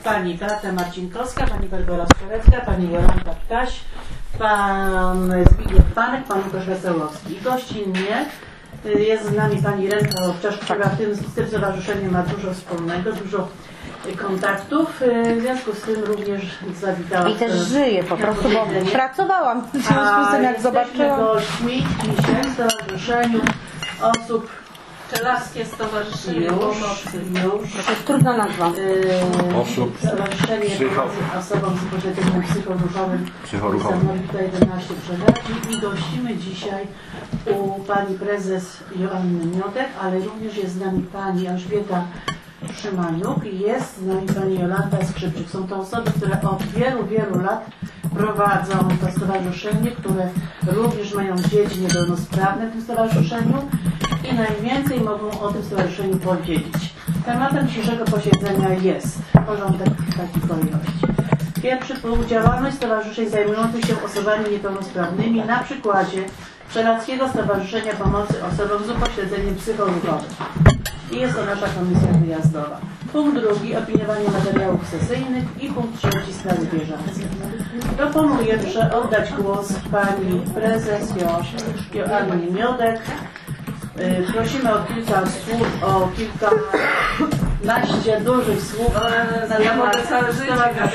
pani Beata Marcinkowska, pani Barbara Strzelecka, pani Jolanta Ptaś, pan Zbigniew Panek, pan Łukasz Wesołowski. Gościnnie jest z nami pani Renka Owczarz, która z tym stowarzyszeniem ma dużo wspólnego, dużo kontaktów. W związku z tym również zawitałam. I też żyję po prostu, bo pracowałam w związku z tym, jak zobaczyłam. Gośćmi dzisiaj w stowarzyszeniu osób Czelaskie Stowarzyszenie Pomocy. To jest trudna nazwa. Stowarzyszenie Pomocy Osobom z upośledzeniem psychoruchowym Sanowita 11 Przegadzi i gościmy dzisiaj u pani prezes Joanny Miotek, ale również jest z nami pani Elżbieta Szymaniuk i jest z nami pani Jolanta Skrzypczyk. Są to osoby, które od wielu lat prowadzą to stowarzyszenie, które również mają dzieci niepełnosprawne w tym stowarzyszeniu i najwięcej mogą o tym stowarzyszeniu powiedzieć. Tematem dzisiejszego posiedzenia jest porządek takiej kolejności. Pierwszy punkt: działalność stowarzyszeń zajmujących się osobami niepełnosprawnymi na przykładzie Czeladskiego Stowarzyszenia Pomocy Osobom z upośledzeniem psychoruchowym. I jest to nasza komisja wyjazdowa. Punkt drugi: opiniowanie materiałów sesyjnych i punkt trzeci: sprawy bieżące. Proponuję oddać głos pani prezes Joannie Miotek. Prosimy o kilka słów, o kilkanaście dużych słów na Ja mogę całe życie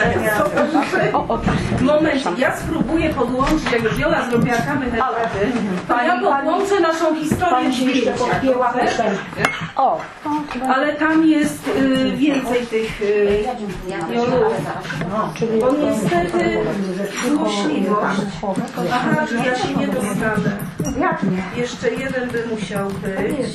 Moment, ja spróbuję podłączyć, jak już Jola zrobiła kamerę, to ja podłączę naszą historię zdjęcia. Ale tam jest więcej tych Jolów. Bo niestety złośliwość. Aha, ja się nie dostanę. Jeszcze jeden by musiał być.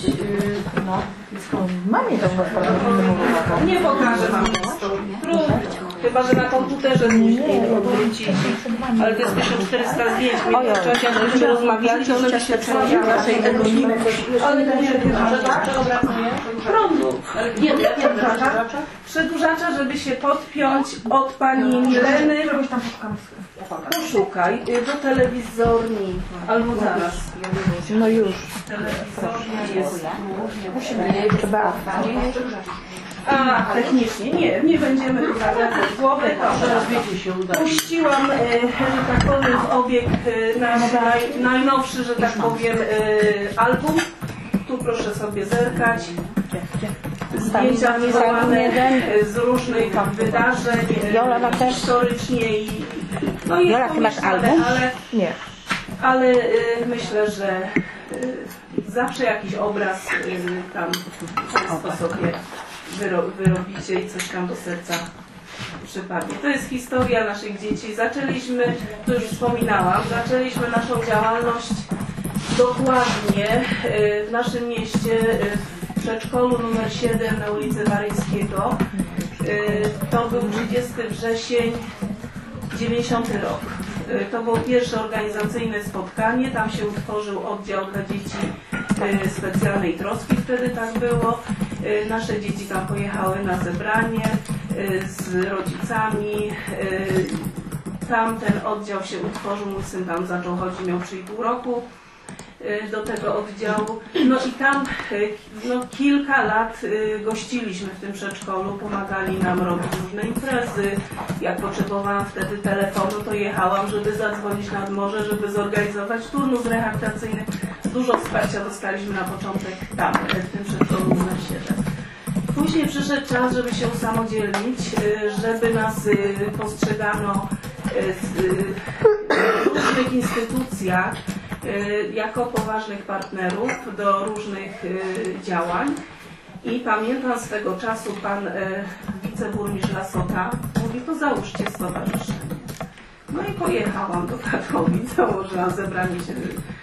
Mamie to Nie pokażę wam historii. Chyba że na komputerze muszę odwrócić. Ale to jest 1400 zdjęć. Myśmy rozmawiali, to one się przejawiały naszej egonimy. Ale to nie prądu. Przedłużacza, żeby się podpiąć od pani Mileny. Poszukaj do telewizorni. Albo zaraz. No już. Telewizornia jest. Trzeba. A, technicznie. Nie będziemy zawracać głowy. Puściłam, że tak powiem, w obieg nasz najnowszy, że tak powiem, album. Tu proszę sobie zerkać. Zdjęcia wywołane z różnych wydarzeń historycznie i no i Jola, ty masz album? Nie. Ale myślę, że zawsze jakiś obraz tam Państwo sobie wyrobicie i coś tam do serca przypadnie. To jest historia naszych dzieci. Zaczęliśmy, to już wspominałam, zaczęliśmy naszą działalność dokładnie w naszym mieście w przedszkolu numer 7 na ulicy Waryńskiego. To był 30 wrzesień 90 rok. To było pierwsze organizacyjne spotkanie. Tam się utworzył oddział dla dzieci specjalnej troski. Wtedy tak było. Nasze dzieci tam pojechały na zebranie z rodzicami. Tam ten oddział się utworzył. Mój syn tam zaczął chodzić, miał 3,5 roku. Do tego oddziału. No i tam kilka lat gościliśmy w tym przedszkolu, pomagali nam robić różne imprezy. Jak potrzebowałam wtedy telefonu, to jechałam, żeby zadzwonić nad morze, żeby zorganizować turnus rehabilitacyjny. Dużo wsparcia dostaliśmy na początek tam, w tym przedszkolu numer 7. Później przyszedł czas, żeby się usamodzielnić, żeby nas postrzegano w różnych instytucjach jako poważnych partnerów do różnych działań. I pamiętam swego czasu pan wiceburmistrz Lasota mówi: to załóżcie stowarzyszenie. No i pojechałam do Katowic, założyłam, zebranie się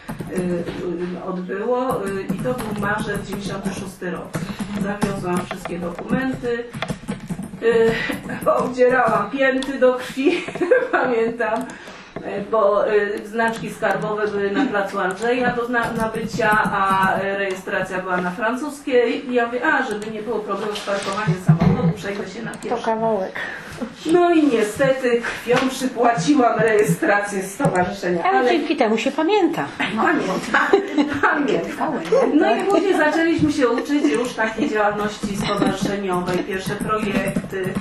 odbyło i to był marzec 96 rok. Zawiozłam wszystkie dokumenty, obdzierałam pięty do krwi, pamiętam, bo znaczki skarbowe były na placu Andrzeja do nabycia, a rejestracja była na francuskiej. I ja mówię, żeby nie było problemu z parkowaniem samochodu, przejdę się na pierwszy. To kawałek. No i niestety krwią przypłaciłam rejestrację stowarzyszenia. Ale dzięki temu się pamięta. Pamiętam. No i później zaczęliśmy się uczyć już takiej działalności stowarzyszeniowej. Pierwsze projekty,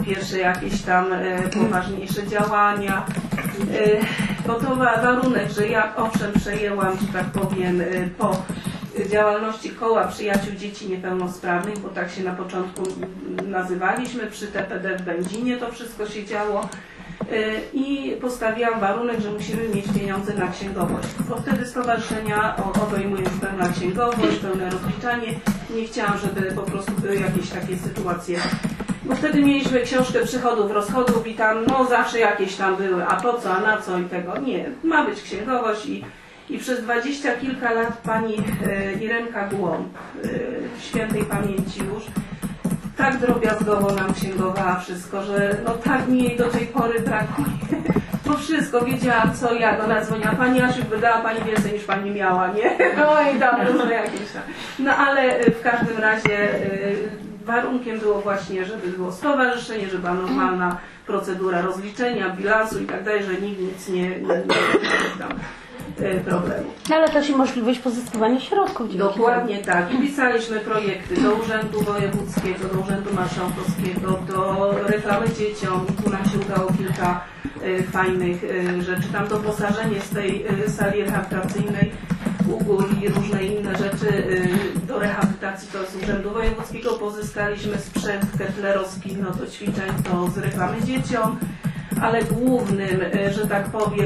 pierwsze jakieś tam poważniejsze działania. Bo to warunek, że ja owszem przejęłam, że tak powiem, po działalności Koła Przyjaciół Dzieci Niepełnosprawnych, bo tak się na początku nazywaliśmy, przy TPD w Będzinie to wszystko się działo. I postawiłam warunek, że musimy mieć pieniądze na księgowość, bo wtedy stowarzyszenia obejmują pełna księgowość, pełne rozliczanie. Nie chciałam, żeby po prostu były jakieś takie sytuacje, bo wtedy mieliśmy książkę przychodów, rozchodów i tam no zawsze jakieś tam były, a po co, a na co i tego. Nie, ma być księgowość i przez 20 kilka lat pani Irenka Głąb, świętej pamięci już, tak drobiazgowo nam księgowała wszystko, że no tak mi jej do tej pory brakuje. Bo wszystko wiedziałam, co ja do nas dzwoniła. Pani Asiu, wydała pani więcej niż pani miała, nie? No i tam różne jakieś tam. No ale w każdym razie warunkiem było właśnie, żeby było stowarzyszenie, żeby była normalna procedura rozliczenia, bilansu i tak dalej, że nikt nic nie tam problemu. Ale też i możliwość pozyskiwania środków. Dokładnie tak. I pisaliśmy projekty do Urzędu Wojewódzkiego, do Urzędu Marszałkowskiego, do reklamy dzieciom. Tu nam się udało kilka fajnych rzeczy. Tam doposażenie z tej sali rehabilitacyjnej ugór i różne inne rzeczy do rehabilitacji to z Urzędu Wojewódzkiego pozyskaliśmy sprzęt ketlerowski, no do ćwiczeń to z reklamy dzieciom. Ale głównym, że tak powiem,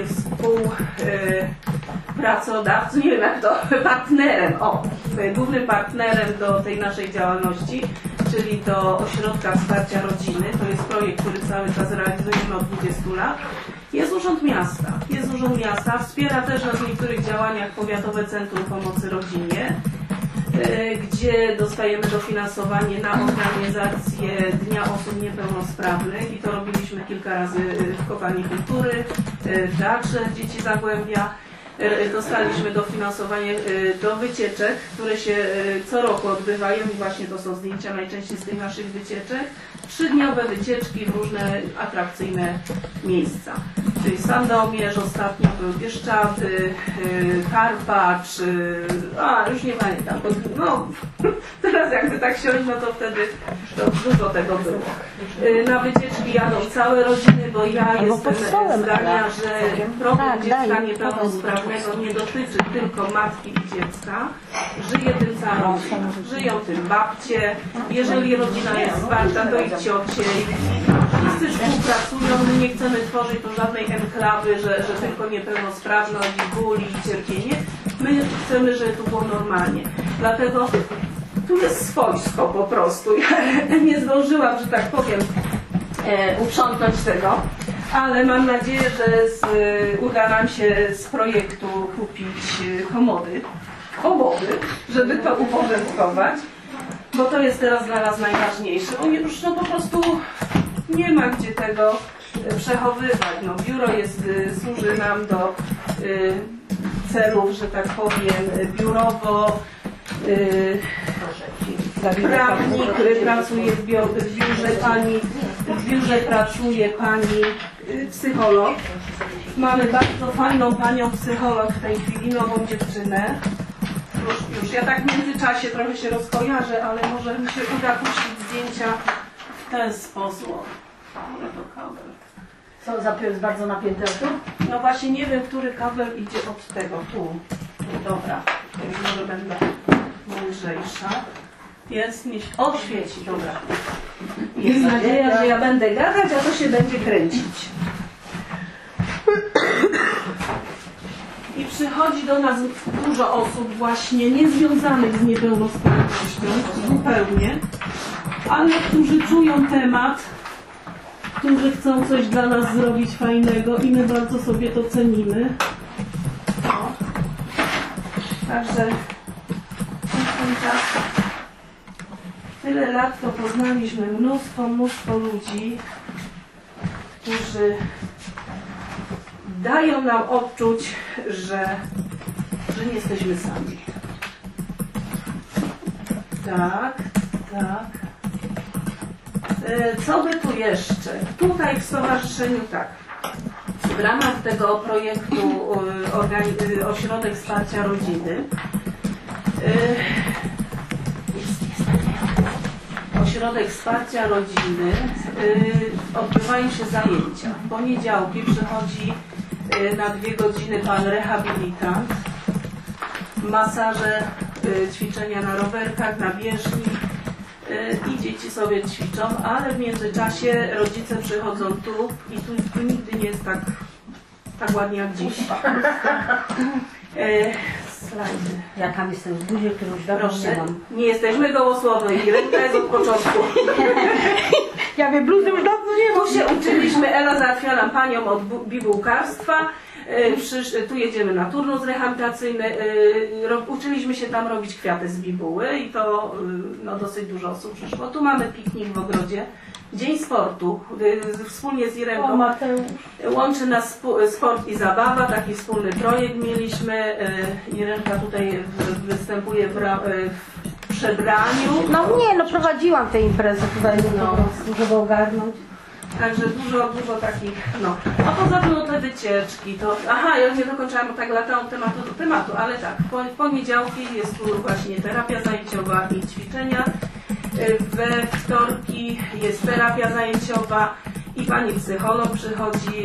współpracodawcą, nie wiem jak to, partnerem, głównym partnerem do tej naszej działalności, czyli do Ośrodka Wsparcia Rodziny, to jest projekt, który cały czas realizujemy od 20 lat, jest Urząd Miasta. Jest Urząd Miasta, wspiera też nas w niektórych działaniach Powiatowe Centrum Pomocy Rodzinie, gdzie dostajemy dofinansowanie na organizację Dnia Osób Niepełnosprawnych i to robiliśmy kilka razy w Kopalni Kultury, w Teatrze Dzieci Zagłębia. Dostaliśmy dofinansowanie do wycieczek, które się co roku odbywają i właśnie to są zdjęcia najczęściej z tych naszych wycieczek. 3-dniowe wycieczki w różne atrakcyjne miejsca. Czyli Sandomierz, ostatnio był Bieszczady, Karpacz, już nie pamiętam, no teraz jakby tak siąść, no to wtedy to dużo tego było. Na wycieczki jadą całe rodziny, bo ja jestem zdania, że problem dziecka niepełnosprawnego nie dotyczy tylko matki i dziecka. Żyje tym cała rodzina. Żyją tym babcie, jeżeli rodzina jest zwarta, to i ciocie. Wszyscy współpracują, my nie chcemy tworzyć tu żadnej enklawy, że tylko niepełnosprawność, ból i cierpienie. My chcemy, żeby to było normalnie. Dlatego tu jest swojsko po prostu. Ja nie zdążyłam, że tak powiem, uprzątnąć tego, ale mam nadzieję, że uda nam się z projektu kupić komody, żeby to uporządkować, bo to jest teraz dla nas najważniejsze. Bo już no po prostu nie ma gdzie tego przechowywać. No, biuro służy nam do celów, że tak powiem, biurowo. Prawnik pracuje w biurze pani, w biurze pracuje pani psycholog. Mamy bardzo fajną panią psycholog w tej chwili, nową dziewczynę. Już ja tak w międzyczasie trochę się rozkojarzę, ale może mi się uda puścić zdjęcia w ten sposób. Co, jest bardzo napięte tu? No właśnie nie wiem, który kabel idzie od tego. Tu. Dobra. Może będę mądrzejsza. Jest, świeci, dobra. Jest nadzieja, że ja będę gadać, a to się będzie kręcić. I przychodzi do nas dużo osób właśnie niezwiązanych z niepełnosprawnością, zupełnie, ale którzy czują temat, którzy chcą coś dla nas zrobić fajnego i my bardzo sobie to cenimy. Także ten czas, tyle lat to poznaliśmy mnóstwo ludzi, którzy dają nam odczuć, że nie jesteśmy sami. Tak. Co by tu jeszcze? Tutaj w stowarzyszeniu tak. W ramach tego projektu Ośrodek Wsparcia Rodziny Ośrodek Wsparcia Rodziny odbywają się zajęcia. W poniedziałki przychodzi na 2 godziny pan rehabilitant, masaże, ćwiczenia na rowerkach, na bieżni i dzieci sobie ćwiczą, ale w międzyczasie rodzice przychodzą tu i tu nigdy nie jest tak ładnie jak dziś. Slajdy. Ja tam jestem w buzie, którą już dawno nie mam. Nie jesteśmy gołosłowne i ręka jest od początku. Ja wiem, bluzy już dawno nie mam. Tu się uczyliśmy, Ela załatwia nam panią od bibułkarstwa. Tu jedziemy na turnus rehabilitacyjny. Uczyliśmy się tam robić kwiaty z bibuły i to no, dosyć dużo osób przyszło. Tu mamy piknik w ogrodzie. Dzień sportu. Wspólnie z Irenką łączy nas sport i zabawa. Taki wspólny projekt mieliśmy. Irenka tutaj występuje w przebraniu. No nie, no prowadziłam tę imprezę tutaj, no, żeby ogarnąć. Także dużo takich, no. A poza tym te wycieczki, to... Aha, ja nie dokończyłam, bo tak latałam tematu do tematu, ale tak, w poniedziałki jest tu właśnie terapia zajęciowa i ćwiczenia. We wtorki jest terapia zajęciowa i pani psycholog przychodzi.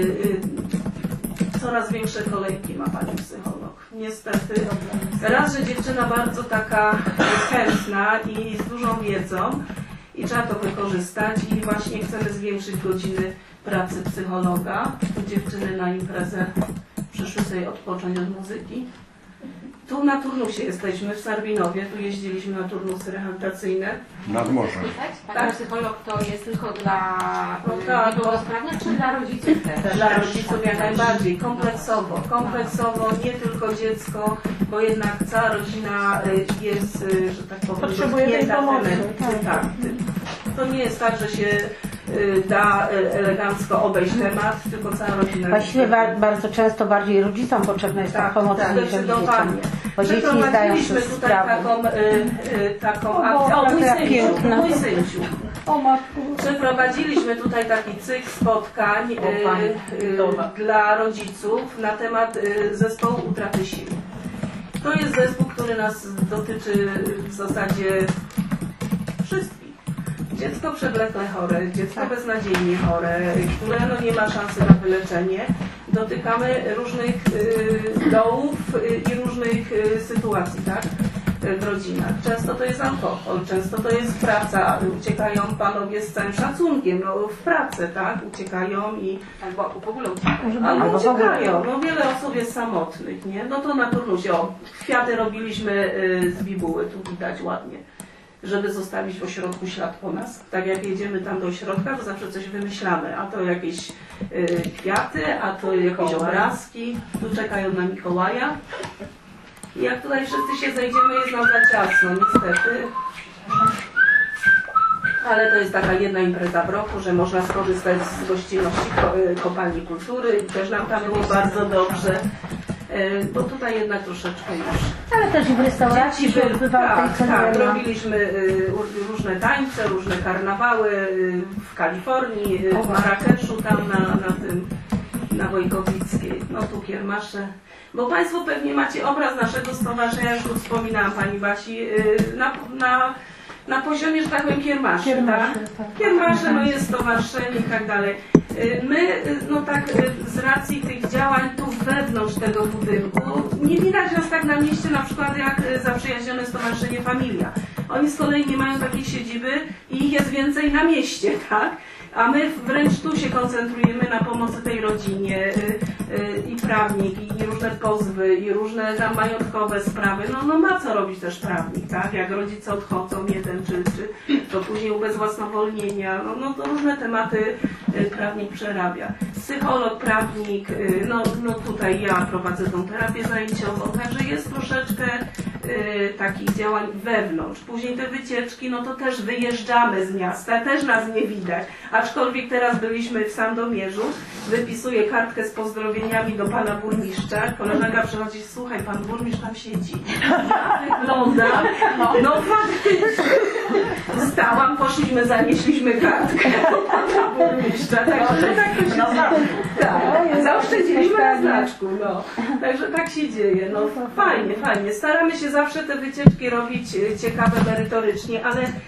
Coraz większe kolejki ma pani psycholog. Niestety. Raz, że dziewczyna bardzo taka chętna i z dużą wiedzą i trzeba to wykorzystać i właśnie chcemy zwiększyć godziny pracy psychologa. Dziewczyny na imprezę przyszły sobie odpocząć od muzyki. Tu na turnusie jesteśmy, w Sarbinowie, tu jeździliśmy na turnusy rehabilitacyjne. Nad morzem. Pani psycholog to jest tylko dla niepełnosprawnych czy dla rodziców też? Dla rodziców jak najbardziej, kompleksowo, nie tylko dziecko, bo jednak cała rodzina jest, że tak powiem, potrzebuje tej pomocy. Tak. To nie jest tak, że się da elegancko obejść temat, tylko cała rodzina. Właściwie bardzo często bardziej rodzicom potrzebna jest ta pomoc niż dzieciom. Bo dzieci nie zdają sobie tutaj taką akcję. Mój synciu. Przeprowadziliśmy tutaj taki cykl spotkań dla rodziców na temat zespołu utraty sił. To jest zespół, który nas dotyczy w zasadzie wszystkich. Dziecko przewlekle chore, dziecko beznadziejnie chore, które no nie ma szansy na wyleczenie. Dotykamy różnych dołów i różnych sytuacji, tak? W rodzinach. Często to jest alkohol, często to jest praca. Uciekają panowie z całym szacunkiem, no w pracę, tak? Uciekają i albo w ogóle uciekają. No wiele osób jest samotnych, nie? No to na turnusie. O, kwiaty robiliśmy z bibuły, tu widać ładnie, żeby zostawić w ośrodku ślad po nas. Tak jak jedziemy tam do ośrodka, to zawsze coś wymyślamy. A to jakieś kwiaty, a to jakieś obrazki. Tu czekają na Mikołaja. I jak tutaj wszyscy się zejdziemy, jest nam za ciasno, niestety. Ale to jest taka jedna impreza w roku, że można skorzystać z gościnności Kopalni Kultury. I też nam tam było bardzo dobrze. Bo tutaj jednak troszeczkę już... Ale też i w restauracji się odbywało tej tak, robiliśmy różne tańce, różne karnawały w Kalifornii, w Marrakeszu, tam na Wojkowickiej, no tu kiermasze. Bo Państwo pewnie macie obraz naszego stowarzyszenia, już tu wspominałam Pani Basi, na poziomie, że tak powiem, kiermaszy. Kiermasze, no jest stowarzyszenie i tak dalej. My, no tak, z racji tych działań tu wewnątrz tego budynku, nie widać nas tak na mieście, na przykład jak zaprzyjaźnione Stowarzyszenie Familia. Oni z kolei nie mają takiej siedziby i ich jest więcej na mieście, tak? A my wręcz tu się koncentrujemy na pomocy tej rodzinie i prawnik, i różne pozwy, i różne tam majątkowe sprawy. No ma co robić też prawnik, tak? Jak rodzice odchodzą, jeden czy to później ubezwłasnowolnienia, no to różne tematy prawnik przerabia. Psycholog, prawnik, no tutaj ja prowadzę tą terapię zajęciową, także jest troszeczkę takich działań wewnątrz. Później te wycieczki, no to też wyjeżdżamy z miasta, też nas nie widać. Aczkolwiek teraz byliśmy w Sandomierzu, wypisuję kartkę z pozdrowieniami do pana burmistrza. Koleżanka przychodzi, słuchaj, pan burmistrz tam siedzi. Ja wyglądam, no faktycznie. Wstałam, poszliśmy, zanieśliśmy kartkę do pana burmistrza. Także tak to się dzieje. Zaoszczędziliśmy na znaczku, no. Także tak się dzieje. No fajnie, fajnie. Staramy się zawsze te wycieczki robić ciekawe, merytorycznie, ale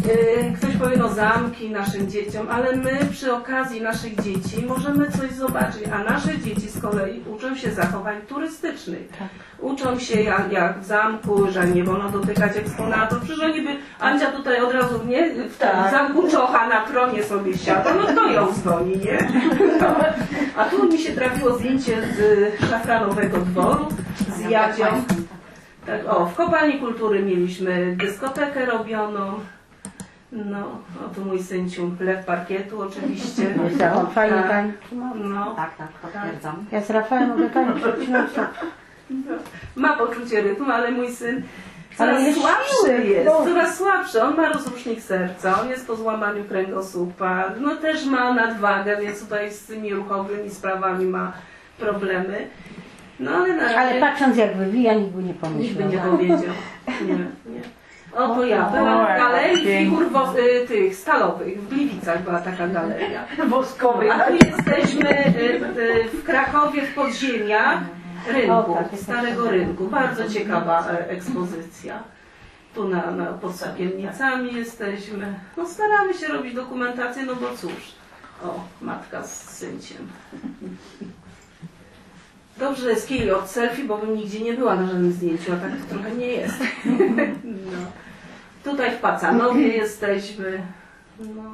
Ktoś powie, no zamki naszym dzieciom, ale my przy okazji naszych dzieci możemy coś zobaczyć, a nasze dzieci z kolei uczą się zachowań turystycznych. Uczą się jak w zamku, że nie wolno dotykać eksponatów, przecież oni by, Andzia tutaj od razu w zamku Czocha na tronie sobie siada, no to ją zwoli, nie? No. A tu mi się trafiło zdjęcie z szafranowego dworu, z Jadzią. Tak, w Kopalni Kultury mieliśmy dyskotekę robioną. No, tu mój syn lew parkietu oczywiście. Fajnie pani. No. Tak, potwierdzam. Ja z Rafałem mogę pani przecinać. Ma poczucie rytmu, ale mój syn coraz słabszy jest, coraz słabszy. On ma rozrusznik serca, on jest po złamaniu kręgosłupa, no też ma nadwagę, więc tutaj z tymi ruchowymi sprawami ma problemy. No ale na razie... Ale patrząc jak wywija, nikt by nie pomyślał. Nikt by nie powiedział. Nie. To ja byłam w galerii figur tych stalowych, w Gliwicach była taka galeria. Woskowych. A tu jesteśmy w Krakowie w podziemiach rynku, starego rynku. Bardzo ciekawa ekspozycja. Tu pod Sapiennicami jesteśmy. No staramy się robić dokumentację, no bo cóż. Matka z synciem. Dobrze, że jest kij od selfie, bo bym nigdzie nie była na żadnym zdjęciu, a tak to trochę nie jest. No. Tutaj w Pacanowie jesteśmy. No.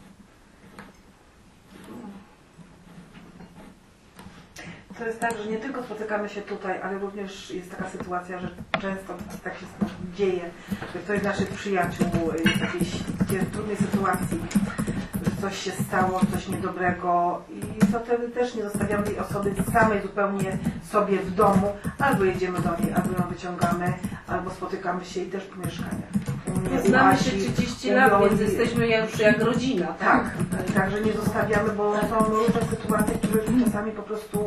To jest tak, że nie tylko spotykamy się tutaj, ale również jest taka sytuacja, że często tak się dzieje, że ktoś z naszych przyjaciół jest w jakiejś takiej trudnej sytuacji, że coś się stało, coś niedobrego i to wtedy też nie zostawiamy tej osoby samej zupełnie sobie w domu, albo jedziemy do niej, albo ją wyciągamy, albo spotykamy się i też po mieszkaniach. Znamy się 30 lat, więc jesteśmy już jak rodzina. Tak, także nie zostawiamy, bo są różne sytuacje, które czasami po prostu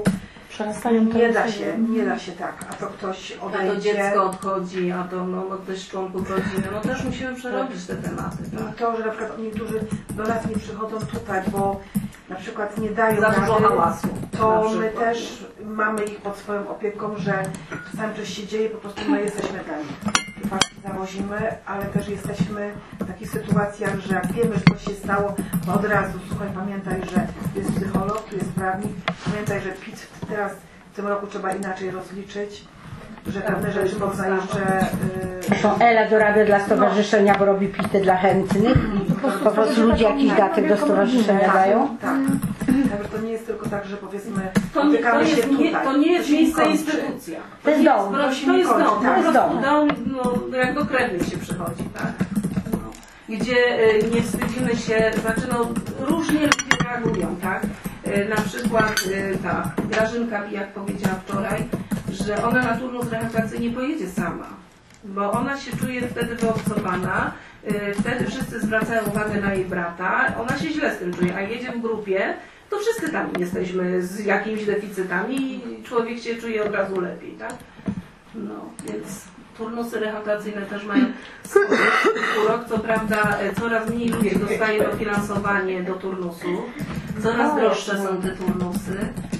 nie da się tak, a to ktoś odejdzie. A to dziecko odchodzi, a to ktoś z członków rodziny, no też musimy przerobić te tematy. Tak? I to, że na przykład niektórzy do nas nie przychodzą tutaj, bo na przykład nie dają za dużo hałasu. To my też mamy ich pod swoją opieką, że czasami coś się dzieje, po prostu my jesteśmy dla nich. Zawozimy, ale też jesteśmy w takich sytuacjach, że jak wiemy, że coś się stało, to od razu, słuchaj, pamiętaj, że jest psycholog, tu jest prawnik, pamiętaj, że PIT teraz w tym roku trzeba inaczej rozliczyć, że pewne rzeczy można jeszcze... To Ela dorabia dla stowarzyszenia, bo robi pity dla chętnych i po prostu ludzie jakiś datek do stowarzyszenia dają. Tak. Także to nie jest tylko tak, że powiedzmy to nie jest miejsce, instytucja. To jest dom. To jest dom, jak do krewnych się przychodzi, tak? Gdzie nie wstydzimy się, różnie ludzie reagują, tak? Na przykład ta Grażynka jak powiedziała wczoraj, że ona na turnus rehabilitacyjny nie pojedzie sama, bo ona się czuje wtedy wyobcowana, wtedy wszyscy zwracają uwagę na jej brata, ona się źle z tym czuje, a jedzie w grupie, to wszyscy tam jesteśmy z jakimiś deficytami i człowiek się czuje od razu lepiej, tak? No, więc turnusy rehabilitacyjne też mają swój urok, co prawda coraz mniej ludzi dostaje dofinansowanie do turnusu, coraz droższe są te turnusy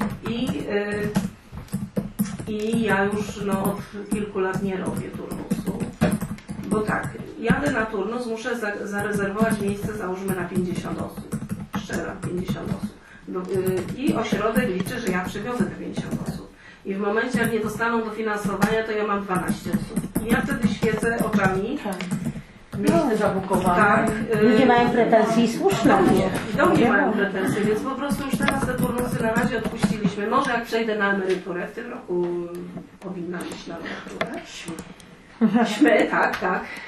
i ja już od kilku lat nie robię turnusu, bo tak, jadę na turnus, muszę zarezerwować miejsce, załóżmy na 50 osób, szczera 50 osób i ośrodek liczy, że ja przywiozę te 50 osób i w momencie jak nie dostaną dofinansowania, to ja mam 12 osób i ja wtedy świecę oczami. Miejsce zabukowane. Tak, ludzie mają pretensje i słuszne. Do mnie mają pretensje, więc po prostu już teraz te turnusy na razie odpuściliśmy. Może jak przejdę na emeryturę, w tym roku powinna iść na emeryturę. Śmy, tak.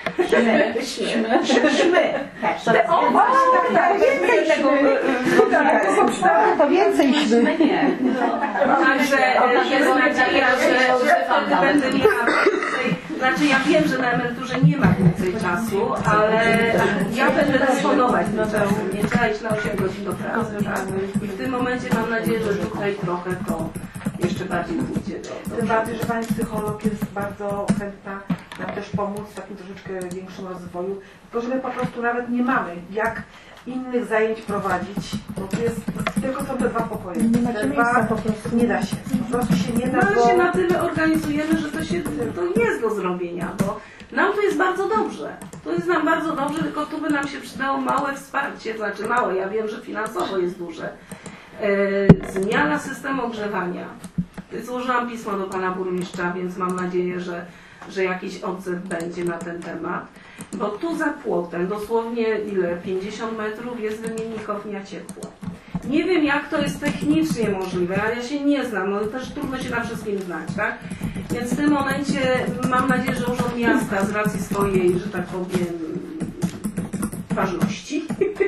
To więcej śmy. Także jest nadzieja, że wtedy będę miała więcej. Znaczy ja wiem, że na emeryturze nie ma więcej czasu, ale ja będę dysponować tym czasem. Nie trzeba iść na 8 godzin do pracy. Tak? I w tym momencie mam nadzieję, że tutaj trochę to jeszcze bardziej pójdzie do tym bardziej, że pani psycholog jest bardzo chętna nam też pomóc w takim troszeczkę większym rozwoju, tylko że my po prostu nawet nie mamy jak innych zajęć prowadzić, bo tu jest, tylko są te 2 pokoje. Nie macie miejsca po prostu. Nie da się. Po prostu się nie da. No ale się na tyle organizujemy, że to jest do zrobienia, bo nam to jest bardzo dobrze. To jest nam bardzo dobrze, tylko tu by nam się przydało małe wsparcie, znaczy małe, ja wiem, że finansowo jest duże. Zmiana systemu ogrzewania. Złożyłam pismo do pana burmistrza, więc mam nadzieję, że jakiś odzew będzie na ten temat. Bo tu za płotem, dosłownie 50 metrów jest wymiennikownia ciepła. Nie wiem, jak to jest technicznie możliwe, ale ja się nie znam, no też trudno się na wszystkim znać, tak? Więc w tym momencie mam nadzieję, że Urząd Miasta z racji swojej, że tak powiem, ważności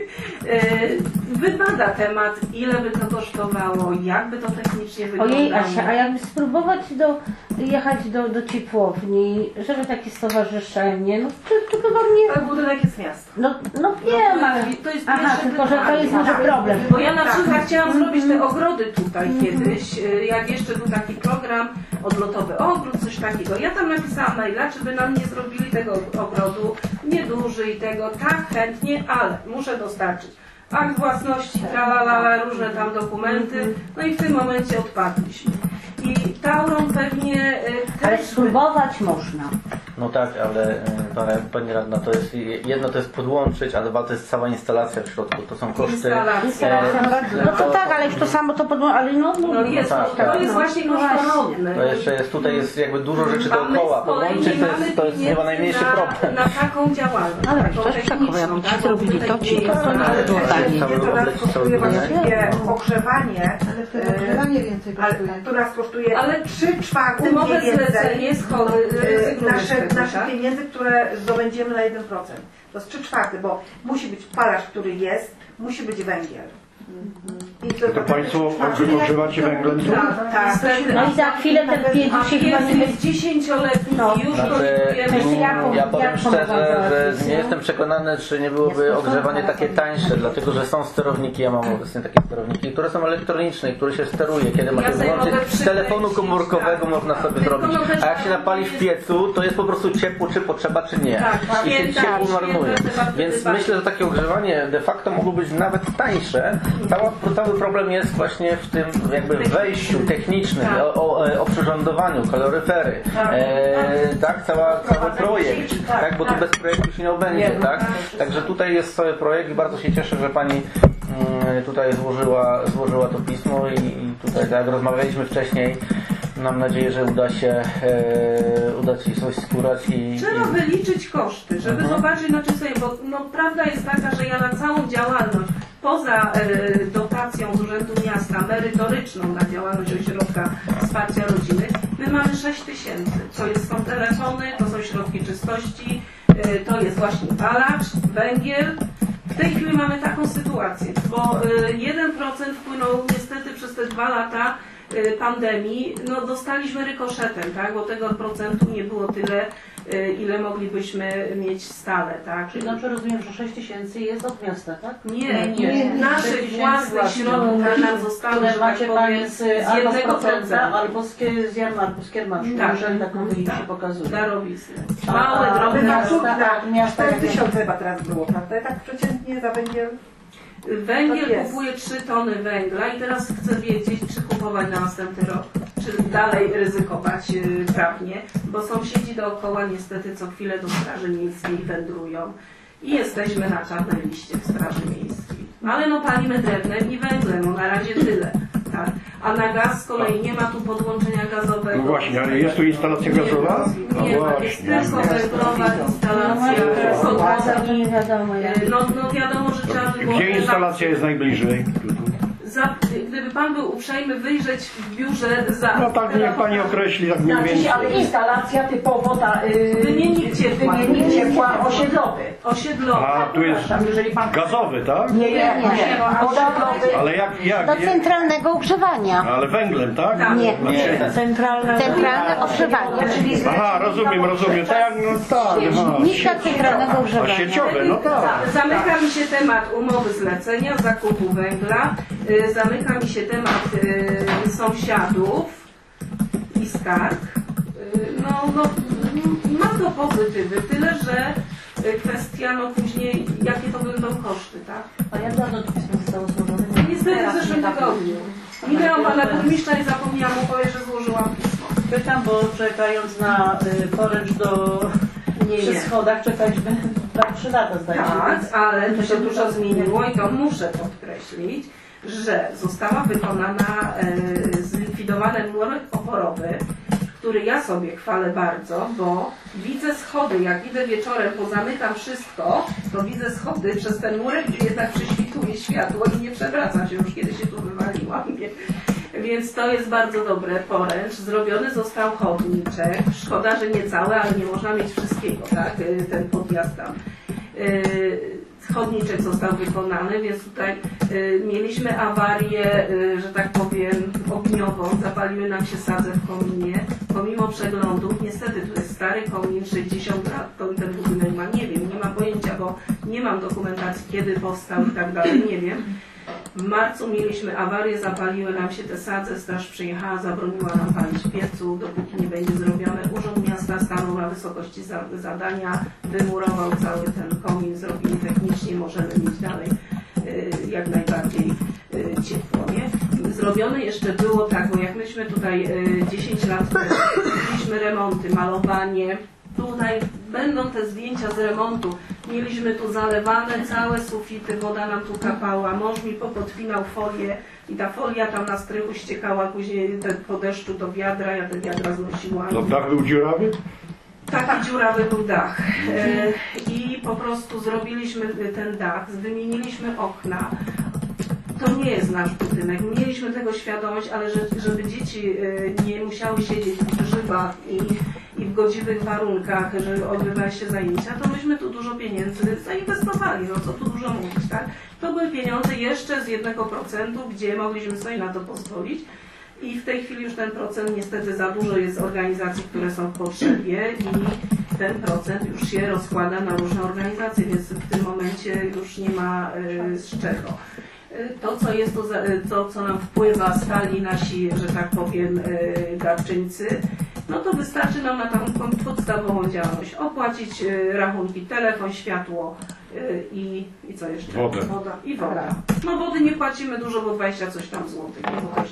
wybada temat, ile by to kosztowało, jak by to technicznie wyglądało. Ojej, Asia, a jakby spróbować jechać do ciepłowni, żeby takie stowarzyszenie, no to chyba mnie... Ale budynek jest miasta. No wiem, ale... To jest Aha, pierwsze tylko że to jest pytanie. może problem. Bo ja na przykład chciałam zrobić te ogrody tutaj kiedyś, jak jeszcze był taki program odlotowy ogród, coś takiego. Ja tam napisałam maila, czy by nam nie zrobili tego ogrodu, nieduży i tego, tak chętnie, ale muszę dostarczyć akt własności, tralalala, różne tam dokumenty, no i w tym momencie odpadliśmy. I Tauron pewnie Ale też spróbować można. No tak, ale pani radna, to jest jedno to jest podłączyć, a dwa to jest cała instalacja w środku, to są koszty. No to tak, ale już to samo to ale no jest, tak, to jest właśnie kosztorodne. To jeszcze jest, tutaj jest jakby dużo rzeczy dookoła, podłączyć to jest chyba najmniejszy problem. Na taką działalność. Ale wiesz, to jest przekonuję, ci zrobili to, ci to. To nas kosztuje właściwie ogrzewanie, Ogrzewanie więcej kosztuje. to nas kosztuje Ale 3/4 umowy mniej więcej zlecenie naszych pieniędzy, które zdobędziemy na 1%. To jest 3/4, bo musi być palarz, który jest, musi być węgiel. To Państwo ogrzewacie węglem tu? Tak. No i za chwilę ten piec A się chyba nie jest 10-letni i już Ja powiem szczerze, że nie jestem przekonany, czy nie byłoby ogrzewanie takie tańsze, dlatego że są sterowniki, ja mam obecnie takie sterowniki, które są elektroniczne i które się steruje, kiedy ma się włączyć. Z telefonu komórkowego można sobie zrobić, a jak się napali w piecu, to jest po prostu ciepło, czy potrzeba, czy nie. I się ciepło marnuje. Więc myślę, że takie ogrzewanie de facto mogło być nawet tańsze. Cały problem jest właśnie w tym jakby wejściu technicznym, o przyrządowaniu, kaloryfery, tak, cały projekt, tak, bo tu bez projektu się nie obędzie, tak. Także tutaj jest cały projekt i bardzo się cieszę, że pani tutaj złożyła to pismo i tutaj tak jak rozmawialiśmy wcześniej, mam nadzieję, że uda się coś skórać i... Trzeba wyliczyć koszty, żeby zobaczyć na czym sobie, bo prawda jest taka, że ja na całą działalność, poza dotacją z Urzędu Miasta, merytoryczną na działalność Ośrodka Wsparcia Rodziny, my mamy 6 000. To są telefony, to są środki czystości, to jest właśnie palacz, węgiel. W tej chwili mamy taką sytuację, bo 1% wpłynął niestety przez te 2 lata pandemii, dostaliśmy rykoszetem, tak? Bo tego procentu nie było tyle, ile moglibyśmy mieć stale, tak? Czyli dobrze rozumiem, że 6 000 jest od miasta, tak? Nie. Naszych własnych środków, które nam zostały, że tak powiem, z 1%. Albo z jarmarku, z kiermaszu, jeżeli taką się pokazuje. Darowizny. Małe, drobne miasta. 4 000 chyba teraz było, prawda? Tak przeciętnie za węgiel. Węgiel kupuje 3 tony węgla i teraz chcę wiedzieć, czy kupować na następny rok, czy dalej ryzykować prawnie, bo sąsiedzi dookoła niestety co chwilę do Straży Miejskiej wędrują i jesteśmy na czarnej liście w Straży Miejskiej. Ale palimy drewnem i węglem, na razie tyle. Tak. A na gaz z kolei nie ma tu podłączenia gazowego. No właśnie, ale jest tu instalacja gazowa? Nie ma, jest tylko węglowa instalacja. Nie wiadomo jak. Wiadomo, że trzeba by było... Gdzie instalacja jest najbliżej? Gdyby Pan był uprzejmy wyjrzeć w biurze za... No tak, niech Pani określi, tak mniej więcej. Ale instalacja typowo Wymiennik ciepła osiedlowy. A, tu jest gazowy, tak? Nie. Ale jak? Do centralnego ogrzewania. Ale węglem, tak? Nie. Centralne ogrzewanie. Aha, rozumiem. Tak, Niska centralnego A ogrzewania. sieciowe, no tak. Zamyka mi się temat umowy zlecenia, zakupu węgla. Zamyka mi się temat sąsiadów i skarg. Ma to pozytywy, tyle że kwestia później, jakie to będą koszty, tak? A jak dawno to pismo zostało złożone? Niestety w zeszłym tygodniu. Minęłam pana burmistrza i zapomniałam mu powiedzieć, że złożyłam pismo. Pytam, bo czekając na poręcz do... Przy schodach czekaliśmy 2-3 lata, zdaje się. Tak, ale to się dużo zmieniło i to muszę podkreślić, że została wykonana, zlikwidowany murek oporowy, który ja sobie chwalę bardzo, bo widzę schody, jak idę wieczorem, pozamykam wszystko, to widzę schody przez ten murek, gdzie jednak prześwituje światło i nie przewracam się już, kiedy się tu wywaliłam. Więc to jest bardzo dobre poręcz. Zrobiony został chodniczek. Szkoda, że nie cały, ale nie można mieć wszystkiego, tak? Ten podjazd tam. Chodniczek został wykonany, więc tutaj mieliśmy awarię, że tak powiem, ogniową. Zapaliły nam się sadze w kominie. Pomimo przeglądów, niestety tu jest stary komin, 60 lat, to ten budynek ma, nie wiem, nie mam pojęcia, bo nie mam dokumentacji, kiedy powstał i tak dalej, nie wiem. W marcu mieliśmy awarię, zapaliły nam się te sadze, straż przyjechała, zabroniła nam palić w piecu, dopóki nie będzie zrobione. Urząd Miasta stanął na wysokości zadania, wymurował cały ten komin, zrobili technicznie, możemy mieć dalej jak najbardziej ciepło, nie? Zrobione jeszcze było tak, bo jak myśmy tutaj 10 lat robiliśmy remonty, malowanie, tutaj będą te zdjęcia z remontu. Mieliśmy tu zalewane całe sufity, woda nam tu kapała. Mąż mi popodpinał folię i ta folia tam na strychu ściekała później po deszczu do wiadra, ja te wiadra znosiłam. To dach był dziurawy? Taki dziurawy był dach. I po prostu zrobiliśmy ten dach, wymieniliśmy okna. To nie jest nasz budynek. Mieliśmy tego świadomość, ale żeby dzieci nie musiały siedzieć w grzybach i w godziwych warunkach, że odbywały się zajęcia, to myśmy tu dużo pieniędzy zainwestowali. No co tu dużo mówić, tak? To były pieniądze jeszcze z 1%, gdzie mogliśmy sobie na to pozwolić. I w tej chwili już ten procent niestety za dużo jest organizacji, które są w potrzebie i ten procent już się rozkłada na różne organizacje, więc w tym momencie już nie ma z czego. To, co jest to, co nam wpływa, stali nasi, że tak powiem, darczyńcy, no to wystarczy nam na taką podstawową działalność. Opłacić rachunki, telefon, światło i co jeszcze? Wodę. Woda i woda. No wody nie płacimy dużo, bo 20 coś tam złotych.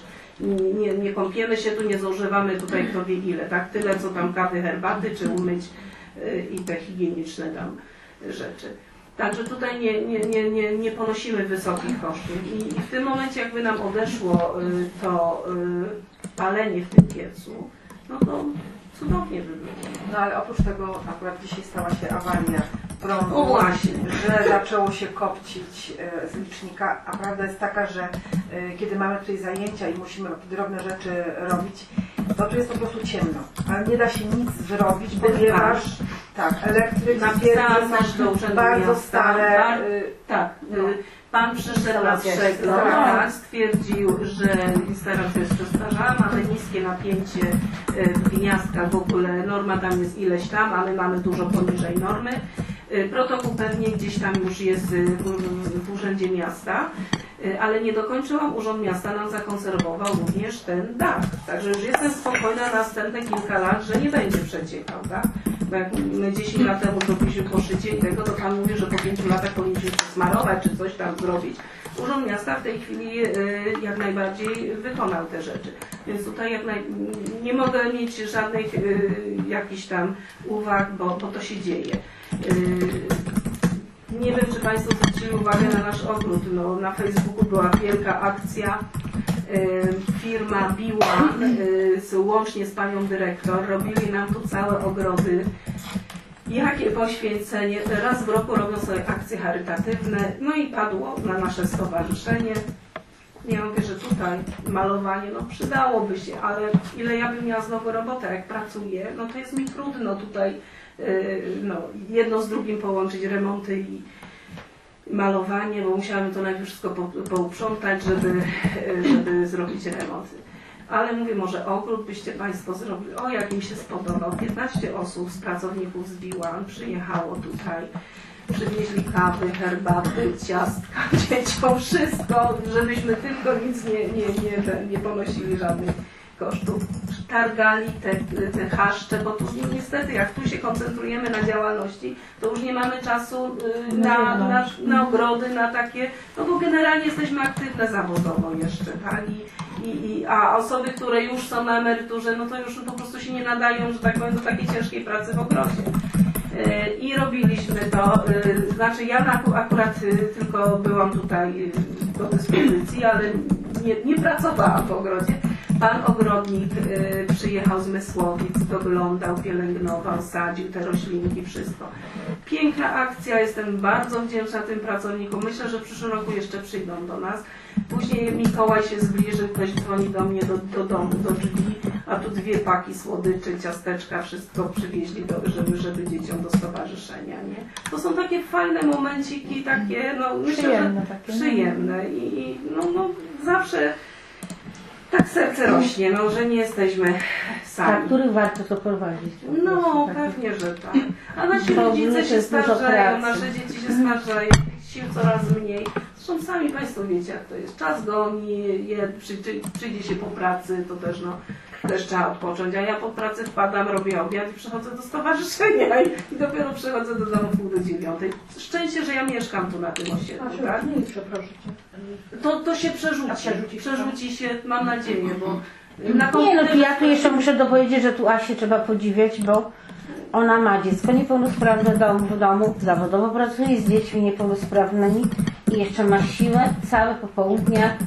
Nie kąpiemy się tu, nie zużywamy tutaj kto wie ile, tak? Tyle co tam kawy, herbaty, czy umyć i te higieniczne tam rzeczy. Także tutaj nie ponosimy wysokich kosztów. I w tym momencie jakby nam odeszło to palenie w tym piecu, no to cudownie by było. No ale oprócz tego akurat dzisiaj stała się awaria prądu, O właśnie. że zaczęło się kopcić z licznika, a prawda jest taka, że kiedy mamy tutaj zajęcia i musimy drobne rzeczy robić, to tu jest po prostu ciemno, ale nie da się nic zrobić, ponieważ elektryk są bardzo stare. Tak. Pan przyszedł na przegląd, tak, stwierdził, że instalacja się jest przestarzała, mamy niskie napięcie w gniazdkach, w ogóle norma tam jest ileś tam, a my mamy dużo poniżej normy. Protokół pewnie gdzieś tam już jest w Urzędzie Miasta, ale nie dokończyłam. Urząd Miasta nam zakonserwował również ten dach. Także już jestem spokojna na następne kilka lat, że nie będzie przeciekał, tak? Bo jak my 10 lat temu zrobiliśmy poszycie i tego, to Pan mówi, że po 5 latach powinniśmy smarować czy coś tam zrobić. Urząd Miasta w tej chwili jak najbardziej wykonał te rzeczy. Więc tutaj nie mogę mieć żadnych jakichś tam uwag, bo to się dzieje. Nie wiem, czy Państwo zwrócili uwagę na nasz ogród. No, na Facebooku była wielka akcja. Firma Biłan łącznie z Panią Dyrektor robili nam tu całe ogrody. Jakie poświęcenie. Raz w roku robią sobie akcje charytatywne. No i padło na nasze stowarzyszenie. Ja mówię, że tutaj malowanie, no przydałoby się, ale ile ja bym miała znowu robotę, jak pracuję, no to jest mi trudno tutaj jedno z drugim połączyć, remonty i malowanie, bo musiałabym to najpierw wszystko pouprzątać, żeby zrobić remonty. Ale mówię, może ogród byście Państwo zrobili. O, jak im się spodobał. 15 osób z pracowników z Biłan przyjechało tutaj. Przywieźli kawy, herbaty, ciastka, dzieciom, wszystko, żebyśmy tylko nic nie ponosili żadnych kosztów. Targali te chaszcze, bo tu niestety jak tu się koncentrujemy na działalności, to już nie mamy czasu na ogrody, na takie, no bo generalnie jesteśmy aktywne zawodowo jeszcze, tak? A osoby, które już są na emeryturze, no to już po prostu się nie nadają, że tak powiem, do takiej ciężkiej pracy w ogrodzie. I robiliśmy to, znaczy ja akurat tylko byłam tutaj do dyspozycji, ale nie pracowałam w ogrodzie. Pan ogrodnik przyjechał z Mysłowic, doglądał, pielęgnował, sadził te roślinki, wszystko. Piękna akcja, jestem bardzo wdzięczna tym pracownikom. Myślę, że w przyszłym roku jeszcze przyjdą do nas. Później Mikołaj się zbliżył, ktoś dzwoni do mnie do domu, do drzwi, a tu 2 paki słodyczy, ciasteczka, wszystko przywieźli, żeby dzieciom do stowarzyszenia. Nie? To są takie fajne momenciki, takie, no myślę, że przyjemne i no zawsze tak serce rośnie, no, że nie jesteśmy sami. Dla których warto to prowadzić. No, pewnie, że tak. A nasi rodzice się starzeją, nasze dzieci się starzeją, sił coraz mniej. Zresztą sami Państwo wiecie, jak to jest. Czas goni, przyjdzie się po pracy, to też też trzeba odpocząć. A ja po pracy wpadam, robię obiad i przychodzę do stowarzyszenia i dopiero przychodzę do domu 8:30. Szczęście, że ja mieszkam tu na tym osiedlu, tak? To się przerzuci się, mam nadzieję, bo nie, no to ja tu jeszcze muszę dopowiedzieć, że tu Asię trzeba podziwiać, bo ona ma dziecko niepełnosprawne w domu, zawodowo pracuje z dziećmi niepełnosprawnymi i jeszcze ma siłę całe popołudnia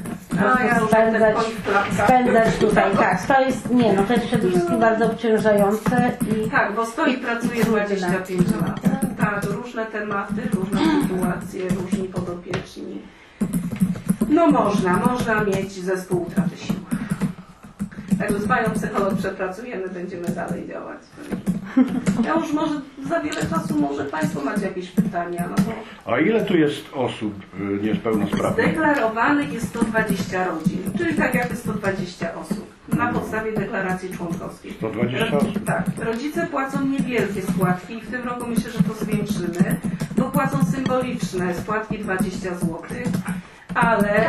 spędzać tutaj. Tak, to jest, to jest przede wszystkim bardzo obciążające. Tak, bo stoi pracuje 25 lat. Tak, różne tematy, różne sytuacje, różni podopieczni. No można mieć zespół utraty sił. Także z panią psycholog przepracujemy, będziemy dalej działać. Ja już może za wiele czasu, może Państwo macie jakieś pytania. No bo... A ile tu jest osób niepełnosprawnych? Zdeklarowanych jest 120 rodzin, czyli tak jakby 120 osób na podstawie deklaracji członkowskiej. 120 osób? Tak. Rodzice płacą niewielkie składki i w tym roku myślę, że to zwiększymy, bo płacą symboliczne składki 20 zł, ale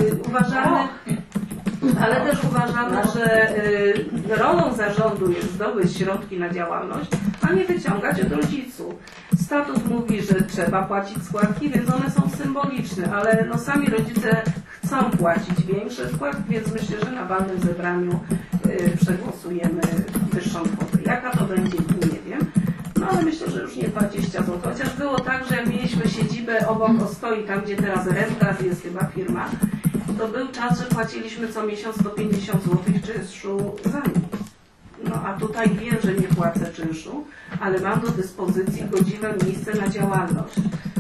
też uważamy, że rolą zarządu jest zdobyć środki na działalność, a nie wyciągać od rodziców. Statut mówi, że trzeba płacić składki, więc one są symboliczne, ale sami rodzice chcą płacić większe składki, więc myślę, że na walnym zebraniu przegłosujemy wyższą kwotę. Jaka to będzie, nie wiem. No ale myślę, że już nie 20 zł. Chociaż było tak, że jak mieliśmy siedzibę obok Ostoi, tam gdzie teraz Rentas jest chyba firma, to był czas, że płaciliśmy co miesiąc 150 zł czynszu za nic. No a tutaj wiem, że nie płacę czynszu, ale mam do dyspozycji godziwe miejsce na działalność.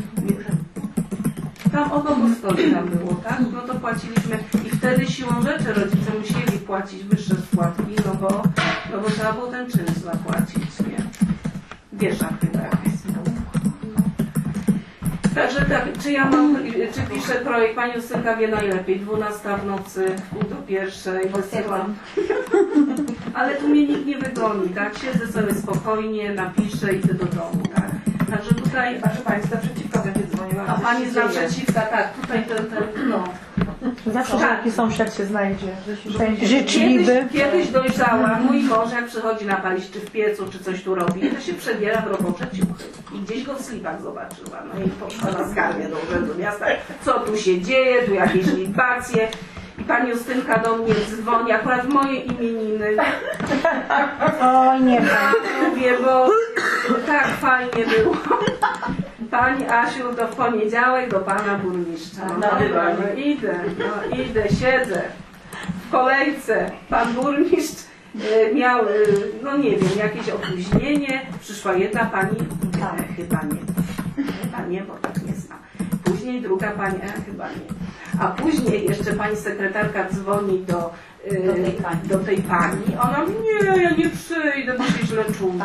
Tam obok Ostoi tam było, tak? No to płaciliśmy i wtedy siłą rzeczy rodzice musieli płacić wyższe składki, no bo trzeba było ten czynsz zapłacić, nie? Wiesza chyba jakiś. Także tak, czy piszę projekt, pani Justynka wie najlepiej, 12 w nocy, 12:30, wysyłam. Ale tu mnie nikt nie wygoni, tak? Siedzę sobie spokojnie, napiszę i idę do domu, tak? Także tutaj... A że pani jest naprzeciwka będzie dzwoniła? A pani jest naprzeciwka, tak, tutaj no. Zawsze taki sąsiad się znajdzie. Życzliwy. Kiedyś dojrzała, mój mąż jak przychodzi napalić, czy w piecu, czy coś tu robi, to się przebiera w robocze ciuchy. I gdzieś go w slipach zobaczyła. No i poszła na skargę do urzędu miasta. Co tu się dzieje, tu jakieś libacje. I pani Justynka do mnie dzwoni, akurat w moje imieniny. Oj, nie wiem. Mówię, bo tak fajnie było. Pani Asiu, to w poniedziałek do pana burmistrza. Idę, siedzę w kolejce. Pan burmistrz miał, nie wiem, jakieś opóźnienie. Przyszła jedna pani, chyba nie, bo tak nie zna. Później druga pani, chyba nie. A później jeszcze pani sekretarka dzwoni do tej pani. Ona mówi, nie, ja nie przyjdę, bo się źle czuję.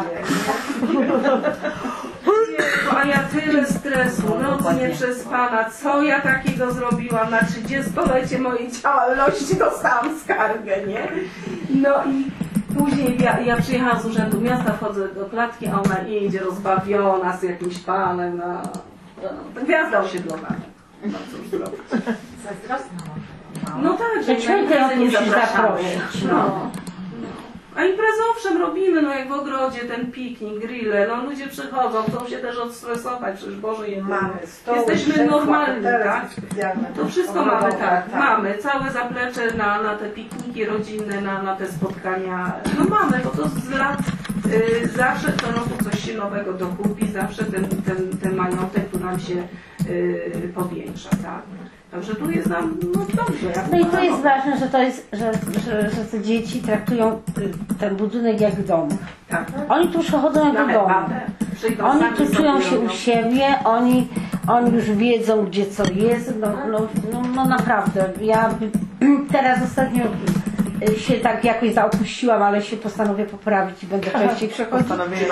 A ja tyle stresu, noc nie przespana, co ja takiego zrobiłam na 30-lecie mojej działalności, dostałam skargę, nie? No i później ja przyjechałam z urzędu miasta, wchodzę do klatki, a ona idzie rozbawiona z jakimś panem, gwiazda osiedlowa. No cóż zrobić. Zazdrosna. No tak, że człowiek nie musisz zaprosić. No. A imprezę owszem robimy, no jak w ogrodzie, ten piknik, grille, no ludzie przychodzą, chcą się też odstresować, przecież Boże jedyny. Jesteśmy normalni, tak? To wszystko mamy, tak, mamy. Całe zaplecze na te pikniki rodzinne, na te spotkania, no mamy, bo to z lat zawsze co roku coś się nowego dokupi, zawsze ten majątek tu nam się powiększa, tak? Także tu jest nam dobrze. No i to jest ważne, że to jest, że te dzieci traktują ten budynek jak dom. Tak. Oni tu przychodzą jak do domu. Oni tu czują się u siebie, oni już wiedzą, gdzie co jest. No naprawdę. Ja teraz ostatnio się tak jakoś zaopuściłam, ale się postanowię poprawić i będę częściej przechodzić.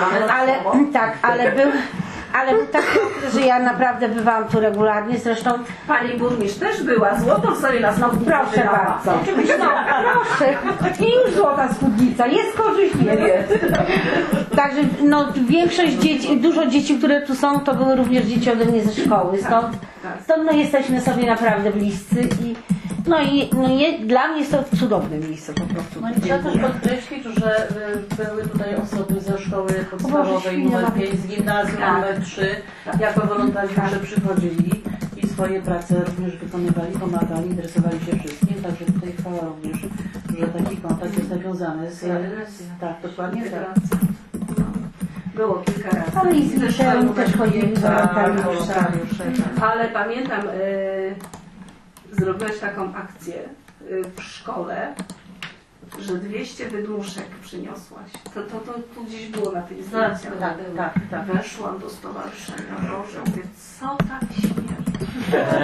Ale był taki okres, że ja naprawdę bywałam tu regularnie, zresztą pani burmistrz też była, złotą sobie na spódnicy. Proszę bardzo. Oczywiście, proszę. Nie już złota spódnica, jest korzyść, nie jest. Także większość dzieci, dużo dzieci, które tu są, to były również dzieci ode mnie ze szkoły. Stąd jesteśmy sobie naprawdę bliscy i dla mnie jest to cudowne miejsce po prostu. No i trzeba też podkreślić, że były tutaj osoby ze szkoły podstawowej nr 5, z gimnazjum nr 3, jako wolontariusze przychodzili i swoje prace również wykonywali, pomagali, interesowali się wszystkim, także tutaj chwała również, że taki kontakt jest nawiązany z... Tak, dokładnie tak. Było kilka razy. Ale i z liceum też chodzili wolontariusze. Ale pamiętam, zrobiłaś taką akcję w szkole, że 200 wydmuszek przyniosłaś. To gdzieś było na tej zdjęciach. Tak. Weszłam do stowarzyszenia. Boże, mówię, co tak śmierdzi?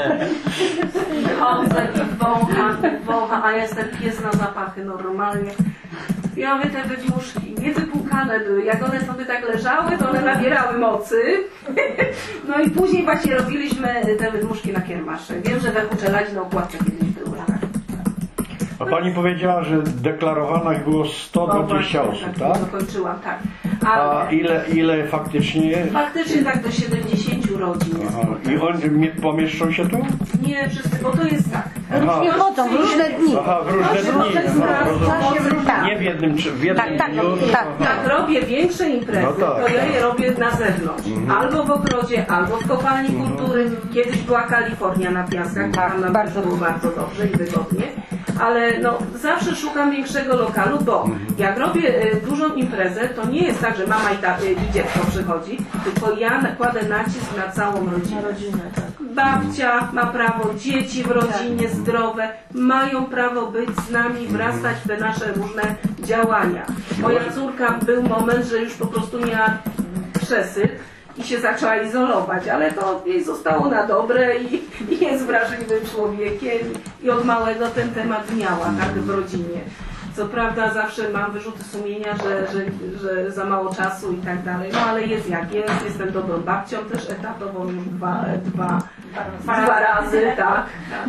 Chodzę i wącham, a ja jestem pies na zapachy normalnie. Ja mówię, te wydmuszki niewypłukane były. Jak one sobie tak leżały, to one nabierały mocy. No i później właśnie robiliśmy te wydmuszki na kiermasze. Wiem, że we Huczeladzie na okładce kiedyś były. A pani powiedziała, że deklarowanych było 120 osób, tak? Dokończyłam, tak. A ile faktycznie? Faktycznie tak do 70 rodzin. I oni pomieszczą się tu? Nie wszyscy, bo to jest tak. Różnie chodzą, w różne dni. Aha, w różne dni. Nie w jednym dniu. Tak, robię większe imprezy, to ja je robię na zewnątrz. Albo w ogrodzie, albo w kopalni kultury. Kiedyś była Kalifornia na Piaskach, tam nam było bardzo dobrze i wygodnie. Ale zawsze szukam większego lokalu, bo jak robię dużą imprezę, to nie jest tak, że mama i dziecko przychodzi, tylko ja nakładę nacisk na całą rodzinę. Babcia ma prawo, dzieci w rodzinie zdrowe mają prawo być z nami, wrastać w te nasze różne działania. Moja córka, był moment, że już po prostu miała przesyt i się zaczęła izolować, ale to jej zostało na dobre i jest wrażliwym człowiekiem i od małego ten temat miała, tak, w rodzinie. Co prawda zawsze mam wyrzuty sumienia, że za mało czasu i tak dalej, no ale jest jak jest, jestem dobrą babcią, też etatową już dwa razy, tak.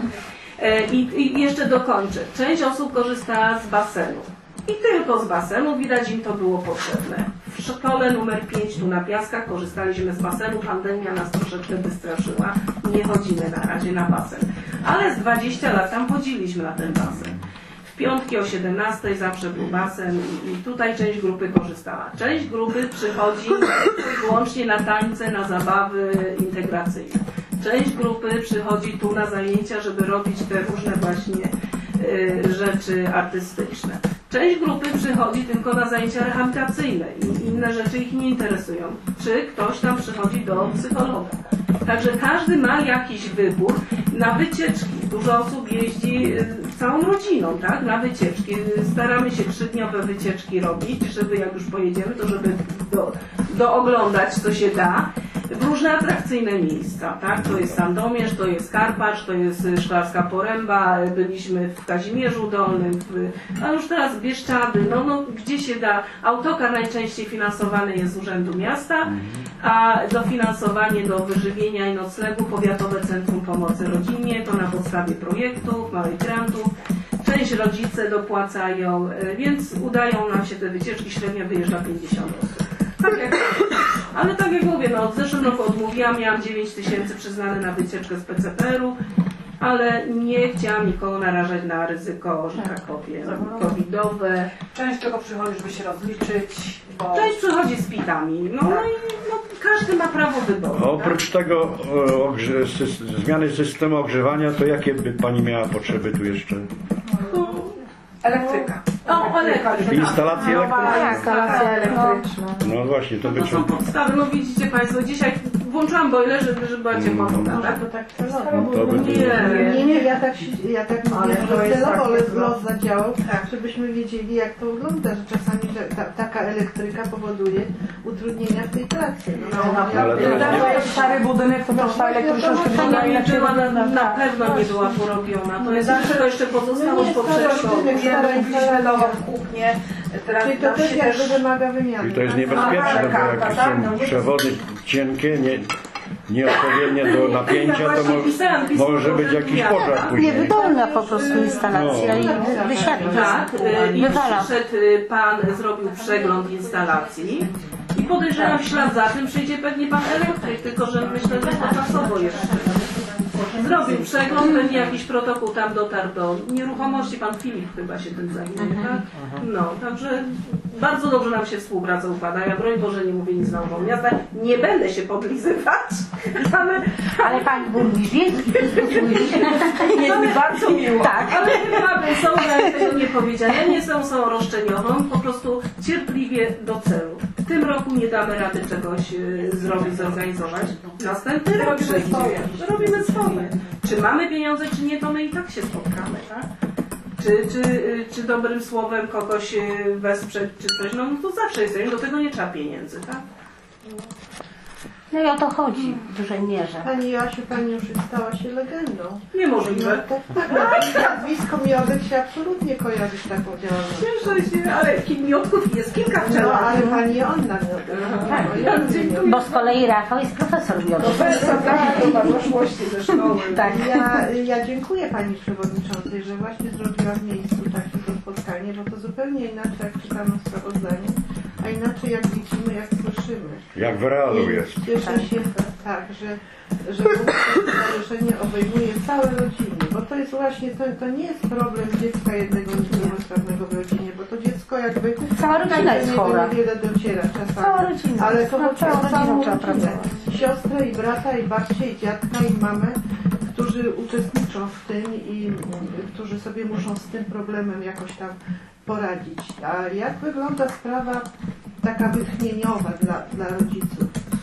I jeszcze dokończę. Część osób korzysta z basenu. I tylko z basenu, widać im to było potrzebne. W szkole numer 5 tu na Piaskach korzystaliśmy z basenu, pandemia nas troszeczkę wystraszyła, nie chodzimy na razie na basen. Ale z 20 lat tam chodziliśmy na ten basen. W piątki o 17 zawsze był basen i tutaj część grupy korzystała. Część grupy przychodzi wyłącznie na tańce, na zabawy integracyjne. Część grupy przychodzi tu na zajęcia, żeby robić te różne właśnie rzeczy artystyczne. Część grupy przychodzi tylko na zajęcia rehabilitacyjne i inne rzeczy ich nie interesują. Czy ktoś tam przychodzi do psychologa. Także każdy ma jakiś wybór na wycieczki. Dużo osób jeździ całą rodziną, tak, na wycieczki. Staramy się 3-dniowe wycieczki robić, żeby jak już pojedziemy, to żeby dooglądać, co się da. W różne atrakcyjne miejsca, tak? To jest Sandomierz, to jest Karpacz, to jest Szklarska Poręba, byliśmy w Kazimierzu Dolnym, a już teraz Bieszczady, gdzie się da. Autokar najczęściej finansowany jest z Urzędu Miasta, a dofinansowanie do wyżywienia i noclegu Powiatowe Centrum Pomocy Rodzinie, to na podstawie projektów, małych grantów. Część rodzice dopłacają, więc udają nam się te wycieczki, średnio wyjeżdża 50 osób. Ale tak jak mówię, w zeszłym roku odmówiłam, miałam 9 000 przyznane na wycieczkę z PCPR-u ale nie chciałam nikogo narażać na ryzyko, że tak powiem, covidowe. Część tego przychodzi, żeby się rozliczyć, bo... Część przychodzi z pitami, no i każdy ma prawo wyboru. A oprócz tego zmiany systemu ogrzewania, to jakie by Pani miała potrzeby tu jeszcze? Elektryka. O, elektryka. Instalacje elektryczne? Instalacja elektryczna. No właśnie, to by To są podstawy, no widzicie Państwo, dzisiaj włączyłam boiler, żeby była ciepła woda, tak? To tak celowo. To by Nie, ja tak Ale mówię, to że jest celowo tak, los zadziałał, tak. żebyśmy wiedzieli, jak to wygląda, że czasami taka elektryka powoduje utrudnienia w tej pracy. Ale to jest Stary budynek, to też ta elektryczność Ona nie była, na pewno nie była porobiona, to jest wszystko jeszcze pozostałość po przedszkolu. Kupiliśmy nową kuchnię, teraz Czyli to też jakby wymaga wymiany. I to jest niebezpieczne, bo jak są przewody cienkie, nieodpowiednie do napięcia, to może być jakiś pożar później. Niewydolna po prostu instalacja i wysiadła. Tak, i Wywala. przyszedł pan, zrobił przegląd instalacji i podejrzewam, w ślad za tym przyjdzie pewnie pan elektryk, tylko że myślę, że to czasowo jeszcze. Zrobił przegląd, pewnie jakiś protokół tam dotarł do nieruchomości, pan Filip chyba się tym zajmuje, tak? No, także bardzo dobrze nam się współpraca układa. Ja broń Boże nie mówię nic na ucho miasta, nie będę się podlizywać, Ale Pani burmistrz wielki. jest mi bardzo miło. Tak. Ale mamy są tego nie powiedziane. Ja nie jestem osobą roszczeniową, po prostu cierpliwie do celu. W tym roku nie damy rady czegoś zrobić, zorganizować. Następny rok przyjdzie. Robimy swoje. Czy mamy pieniądze, czy nie, to my i tak się spotkamy, tak? Czy dobrym słowem kogoś wesprzeć, czy coś, no to zawsze jesteśmy, do tego nie trzeba pieniędzy, tak? No i o to chodzi w dużej mierze. Pani Joasiu, Pani już stała się legendą. Niemożliwe. Nazwisko Miodek się absolutnie kojarzy z taką działalnością. Cieszę się, ale miodków jest kilka w No, ale Pani Joanna Miodek. Dziękuję. Bo z kolei Rafał jest profesor biologii. Doszłości ze szkoły. Tak. Ja dziękuję Pani Przewodniczącej, że właśnie zrobiła w miejscu takiego spotkanie, bo to zupełnie inaczej jak czytamy sprawozdanie, a inaczej jak widzimy, jak słyszymy. Jak w realu jest. Cieszę się tak, że stowarzyszenie obejmuje całe rodziny, bo to jest właśnie, to nie jest problem dziecka jednego niepełnosprawnego w rodzinie, bo to dziecko jakby Cała rodzina jest chora. niewiele dociera czasami. Cała rodzina. Ale to chodzi Całą o całą rodziną trzeba rodzinę. pracować. Siostrę i brata i babcię i dziadka i mamę, którzy uczestniczą w tym i którzy sobie muszą z tym problemem jakoś tam poradzić. A jak wygląda sprawa taka wytchnieniowa dla rodziców?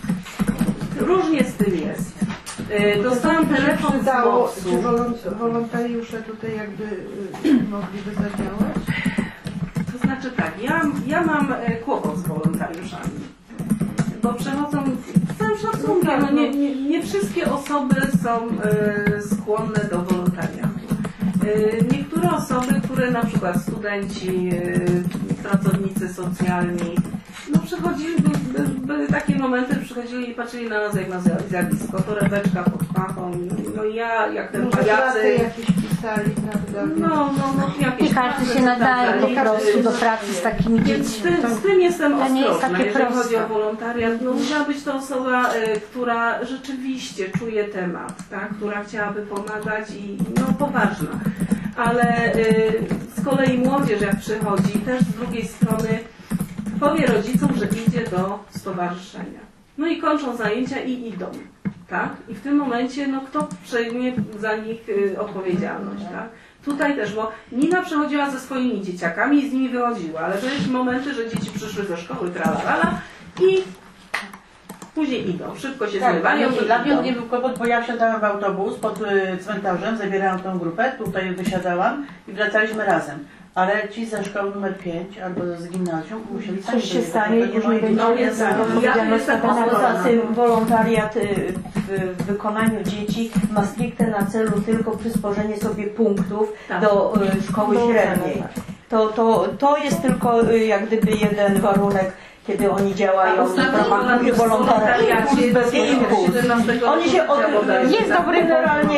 Różnie z tym jest. Dostałam telefon z MOPS-u. Czy wolontariusze tutaj jakby mogliby zadziałać? To znaczy tak, ja mam kłopot z wolontariuszami. Bo przechodzą z całym szacunkiem, no nie wszystkie osoby są skłonne do wolontariatu. Niektóre osoby, które na przykład studenci, pracownicy socjalni, no były takie momenty, przychodzili i patrzyli na nas jak na zjawisko, torebeczka pod pachą, no ja jak ten pajacy. Jakieś pisali, prawda? No, jakieś I każdy się nadaje po prostu do pracy z takimi dziećmi. Z tym jestem To nie jest ostrożna, takie jeżeli proste. chodzi o wolontariat. No, musiała być to osoba, która rzeczywiście czuje temat, tak? Która chciałaby pomagać i no poważna. Ale z kolei młodzież jak przychodzi, też z drugiej strony powie rodzicom, że idzie do stowarzyszenia. No i kończą zajęcia i idą. Tak? I w tym momencie, no kto przejmie za nich odpowiedzialność, tak? Tutaj też, bo Nina przechodziła ze swoimi dzieciakami i z nimi wychodziła, ale to jest momenty, że dzieci przyszły ze szkoły, tralalala i później idą, szybko się zmywają. Dla mnie nie był kłopot, bo ja wsiadałam w autobus pod cmentarzem, zabierałam tą grupę, tutaj wysiadałam i wracaliśmy razem. Ale ci ze szkoły numer 5 albo z gimnazjum musieli sami Coś się stanie i już nie będzie odpowiedzialność Poza tym wolontariat w wykonaniu dzieci ma stricte na celu tylko przysporzenie sobie punktów do szkoły średniej. To jest tylko jak gdyby jeden warunek, kiedy oni działają w ramach grupy wolontariatu. Oni się jest dobry generalnie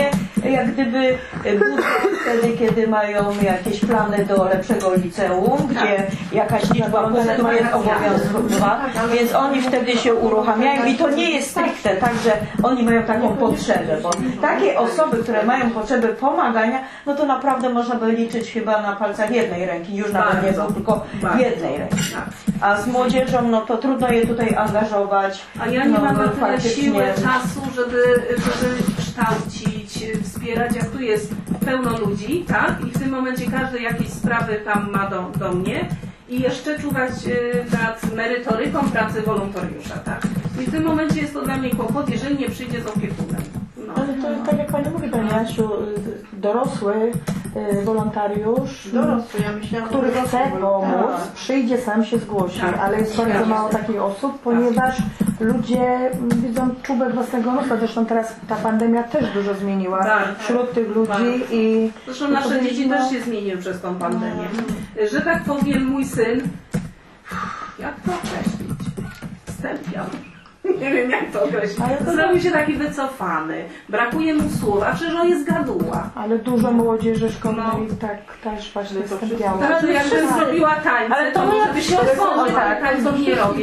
jak gdyby budżet wtedy, kiedy mają jakieś plany do lepszego liceum, gdzie jakaś liczba punktów jest obowiązkowa, więc oni wtedy się uruchamiają i to nie jest stricte tak, że oni mają taką potrzebę, bo takie osoby, które mają potrzebę pomagania, no to naprawdę można by liczyć chyba na palcach jednej ręki, już nawet nie dwóch, tylko jednej ręki. A z młodzieżą, no to trudno je tutaj angażować. A ja nie mam na tyle siły, czasu, żeby kształcić, wspierać, jak tu jest pełno ludzi, tak? I w tym momencie każdy jakieś sprawy tam ma do mnie i jeszcze czuwać nad merytoryką pracy wolontariusza, tak? I w tym momencie jest to dla mnie kłopot, jeżeli nie przyjdzie z opiekunem. No. Ale to tak jak Pani mówi, Pani Jasiu, dorosły wolontariusz, który chce pomóc, przyjdzie, sam się zgłosi, ale jest bardzo mało takich osób, ponieważ ludzie widzą czubek własnego nosa. Zresztą teraz ta pandemia też dużo zmieniła wśród tych ludzi. I zresztą nasze dzieci też się zmieniły przez tą pandemię. Że tak powiem, mój syn, jak to określić? Stępiał. Nie wiem, jak to określić. Zrobił się taki wycofany. Brakuje mu słów, a przecież on jest gaduła. Ale dużo młodzieży szkolnej tak też właśnie występiało. Także jakbym zrobiła tańce, ale to może by się otworzyć, ale tańców nie robię.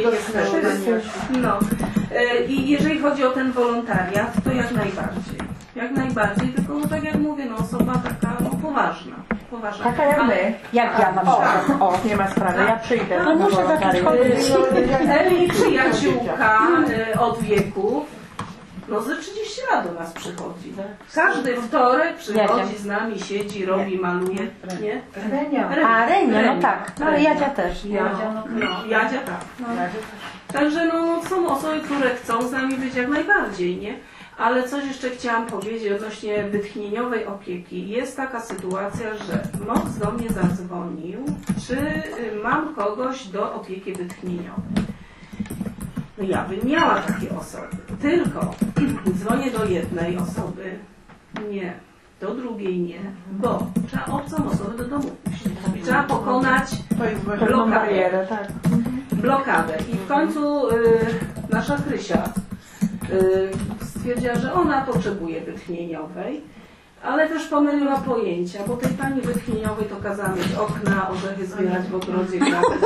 No. I jeżeli chodzi o ten wolontariat, to jak najbardziej. Jak najbardziej, tylko no, tak jak mówię, no, osoba taka poważna. Taka jak my. Jak ja na przykład. O, nie ma sprawy, ja przyjdę. No muszę zacząć chodzić. Eli przyjaciółka od wieków, no ze 30 lat do nas przychodzi. Każdy wtorek przychodzi z nami, siedzi, robi, maluje. Nie? Renia, no tak. No ale Jadzia też. Jadzia tak. Także no, są osoby, które chcą z nami być jak najbardziej, nie? Ale coś jeszcze chciałam powiedzieć odnośnie wytchnieniowej opieki. Jest taka sytuacja, że MOPS do mnie zadzwonił, czy mam kogoś do opieki wytchnieniowej. No ja bym miała takie osoby, tylko dzwonię do jednej osoby, nie, do drugiej nie, bo trzeba obcą osobę do domu puścić. Trzeba pokonać blokadę. I w końcu nasza Krysia stwierdziła, że ona potrzebuje wytchnieniowej, ale też pomyliła pojęcia, bo tej pani wytchnieniowej to kazała mieć okna, orzechy zbierać w ogrodzie.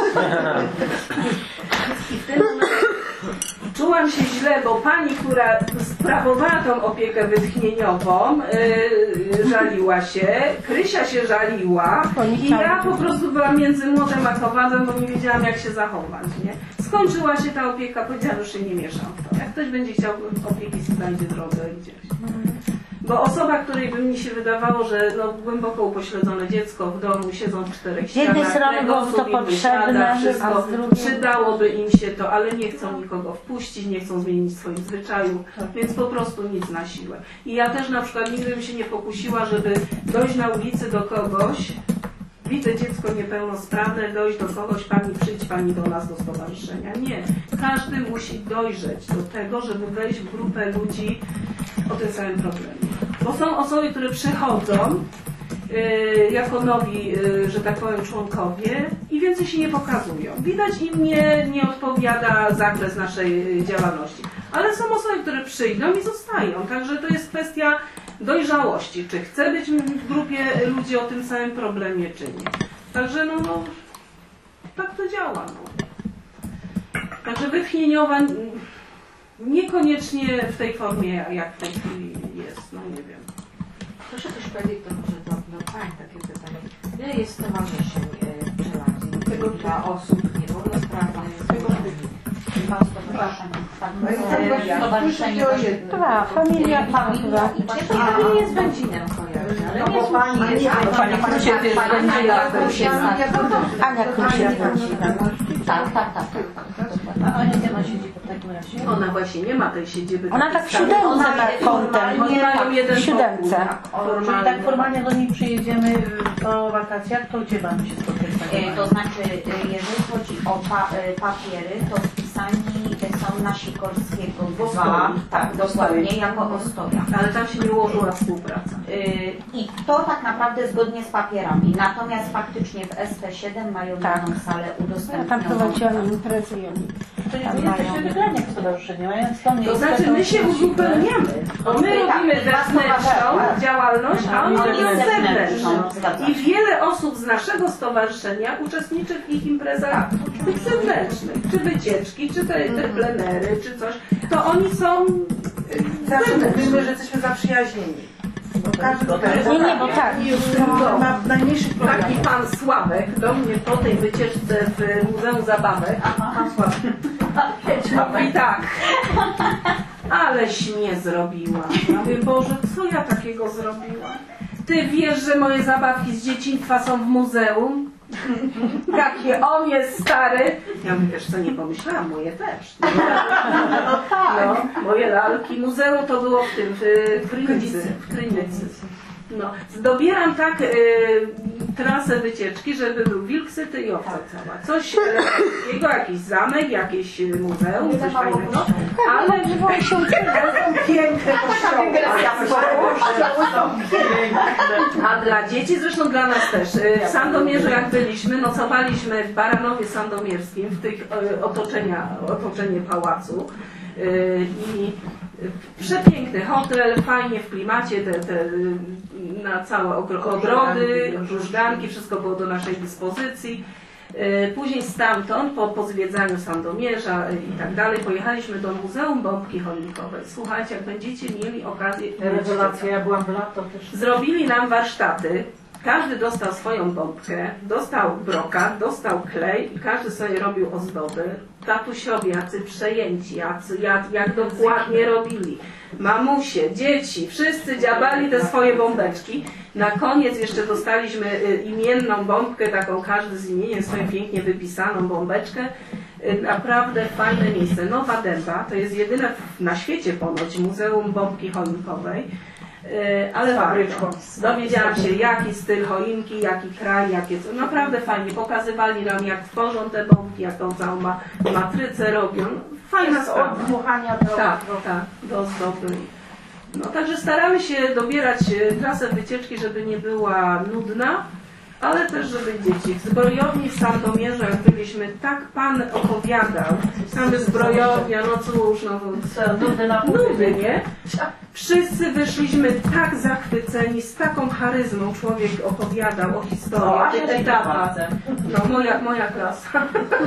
I w tym momencie czułam się źle, bo pani, która sprawowała tą opiekę wytchnieniową, żaliła się, Krysia się żaliła i ja po prostu byłam między młodem a kowadłem, bo nie wiedziałam, jak się zachować. Nie? Skończyła się ta opieka, powiedziałam, że się nie mieszam w to. Jak ktoś będzie chciał opieki, znajdzie drogę gdzieś. Bo osoba, której by mi się wydawało, że no, głęboko upośledzone dziecko w domu, siedzą w czterech ścianach, z jednej strony było to potrzebne, wszystko, przydałoby im się to, ale nie chcą nikogo wpuścić, nie chcą zmienić swoich zwyczajów, więc po prostu nic na siłę. I ja też na przykład nigdy bym się nie pokusiła, żeby dojść na ulicy do kogoś, widzę dziecko niepełnosprawne, dojść do kogoś, pani przyjdź pani do nas do stowarzyszenia. Nie. Każdy musi dojrzeć do tego, żeby wejść w grupę ludzi o tym samym problemie. Bo są osoby, które przychodzą jako nowi, że tak powiem, członkowie i więcej się nie pokazują. Widać im nie odpowiada zakres naszej działalności. Ale są osoby, które przyjdą i zostają. Także to jest kwestia dojrzałości. Czy chcę być w grupie ludzi o tym samym problemie, czy nie. Także no tak to działa. No. Także wytchnieniowa niekoniecznie w tej formie, jak w tej chwili jest. No nie wiem. Proszę też powiedzieć, to może do Pani takie pytanie. Ile jest stowarzyszeń przy dla osób niepełnosprawnych? Tak, familia I czy to nie jest Będzinem kojarzy? Ale nie jest Pani Ania Krusiewicz. Tak. A Ania nie ma siedziby w takim razie? Ona właśnie nie ma tej siedziby. Ona tak w siódemce ma kątem. Oni mają jeden w siódemce. Czyli tak formalnie do niej przyjedziemy po wakacjach, to gdzie mamy się spotkać? To znaczy, jeżeli chodzi o papiery, to spisani są na Sikorskiego 2, tak, dokładnie, jako ostoja. Ale tam się nie ułożyła współpraca. I to tak naprawdę zgodnie z papierami. Natomiast faktycznie w SP7 mają jedną salę udostępnioną. Ja tam prowadziłam imprezę i oni Czyli wy jesteście wygrani jako stowarzyszenie, mając to miejsce. To znaczy my się uzupełniamy, bo my robimy wewnętrzną działalność, a oni robią zewnętrzną. I wiele osób z naszego stowarzyszenia uczestniczy w ich imprezach tych zewnętrznych, czy wycieczki, czy te plenery, czy coś. To oni są Zawsze mówimy, że jesteśmy zaprzyjaźnieni. Nie, bo tak. Ma najmniejszy problem. Taki pan Sławek do mnie po tej wycieczce w Muzeum Zabawek. Pan Sławek. I tak. Aleś mnie zrobiła. Ja mówię, Boże, co ja takiego zrobiłam? Ty wiesz, że moje zabawki z dzieciństwa są w muzeum? Jakie on jest stary. Ja mówię, wiesz co, nie pomyślałam, moje też. No, moje lalki. Muzeum to było w tym, w Krynicy. No, dobieram tak trasę wycieczki, żeby był wilk syty i owca cała. Coś jego, jakiś zamek, jakieś muzeum, coś fajnego. Ale są piękne kościoły. A dla dzieci, zresztą dla nas też. W Sandomierzu jak byliśmy, nocowaliśmy w Baranowie Sandomierskim, w tych otoczenie pałacu. I przepiękny hotel, fajnie w klimacie, na całe ogrody, różganki, wszystko było do naszej dyspozycji. Później stamtąd, po zwiedzaniu Sandomierza i tak dalej, pojechaliśmy do Muzeum Bombki Choinkowej. Słuchajcie, jak będziecie mieli okazję... Rewelacja, ja byłam w lato też. Zrobili nam warsztaty. Każdy dostał swoją bombkę, dostał brokat, dostał klej i każdy sobie robił ozdoby. Tatusiowie, jacy przejęci, jak dokładnie robili. Mamusie, dzieci, wszyscy dziabali te swoje bombeczki. Na koniec jeszcze dostaliśmy imienną bombkę, taką każdy z imieniem swoim pięknie wypisaną bombeczkę. Naprawdę fajne miejsce. Nowa Dęba to jest jedyne na świecie ponoć Muzeum Bombki Choinkowej. Ale warto. Dowiedziałam się, jaki styl choinki, jaki kraj, jakie co. Naprawdę fajnie. Pokazywali nam, jak tworzą te bombki, jak tą całą matrycę robią. Fajna sprawa. Od dmuchania do... Tak, do ozdoby. No, także staramy się dobierać trasę wycieczki, żeby nie była nudna, ale też, żeby dzieci. W zbrojowni w Sandomierzu, jak byliśmy, tak Pan opowiadał. Tam jest zbrojownia, no cóż, no nudy, nie? Wszyscy wyszliśmy tak zachwyceni, z taką charyzmą człowiek opowiadał o historii. No, moja klasa.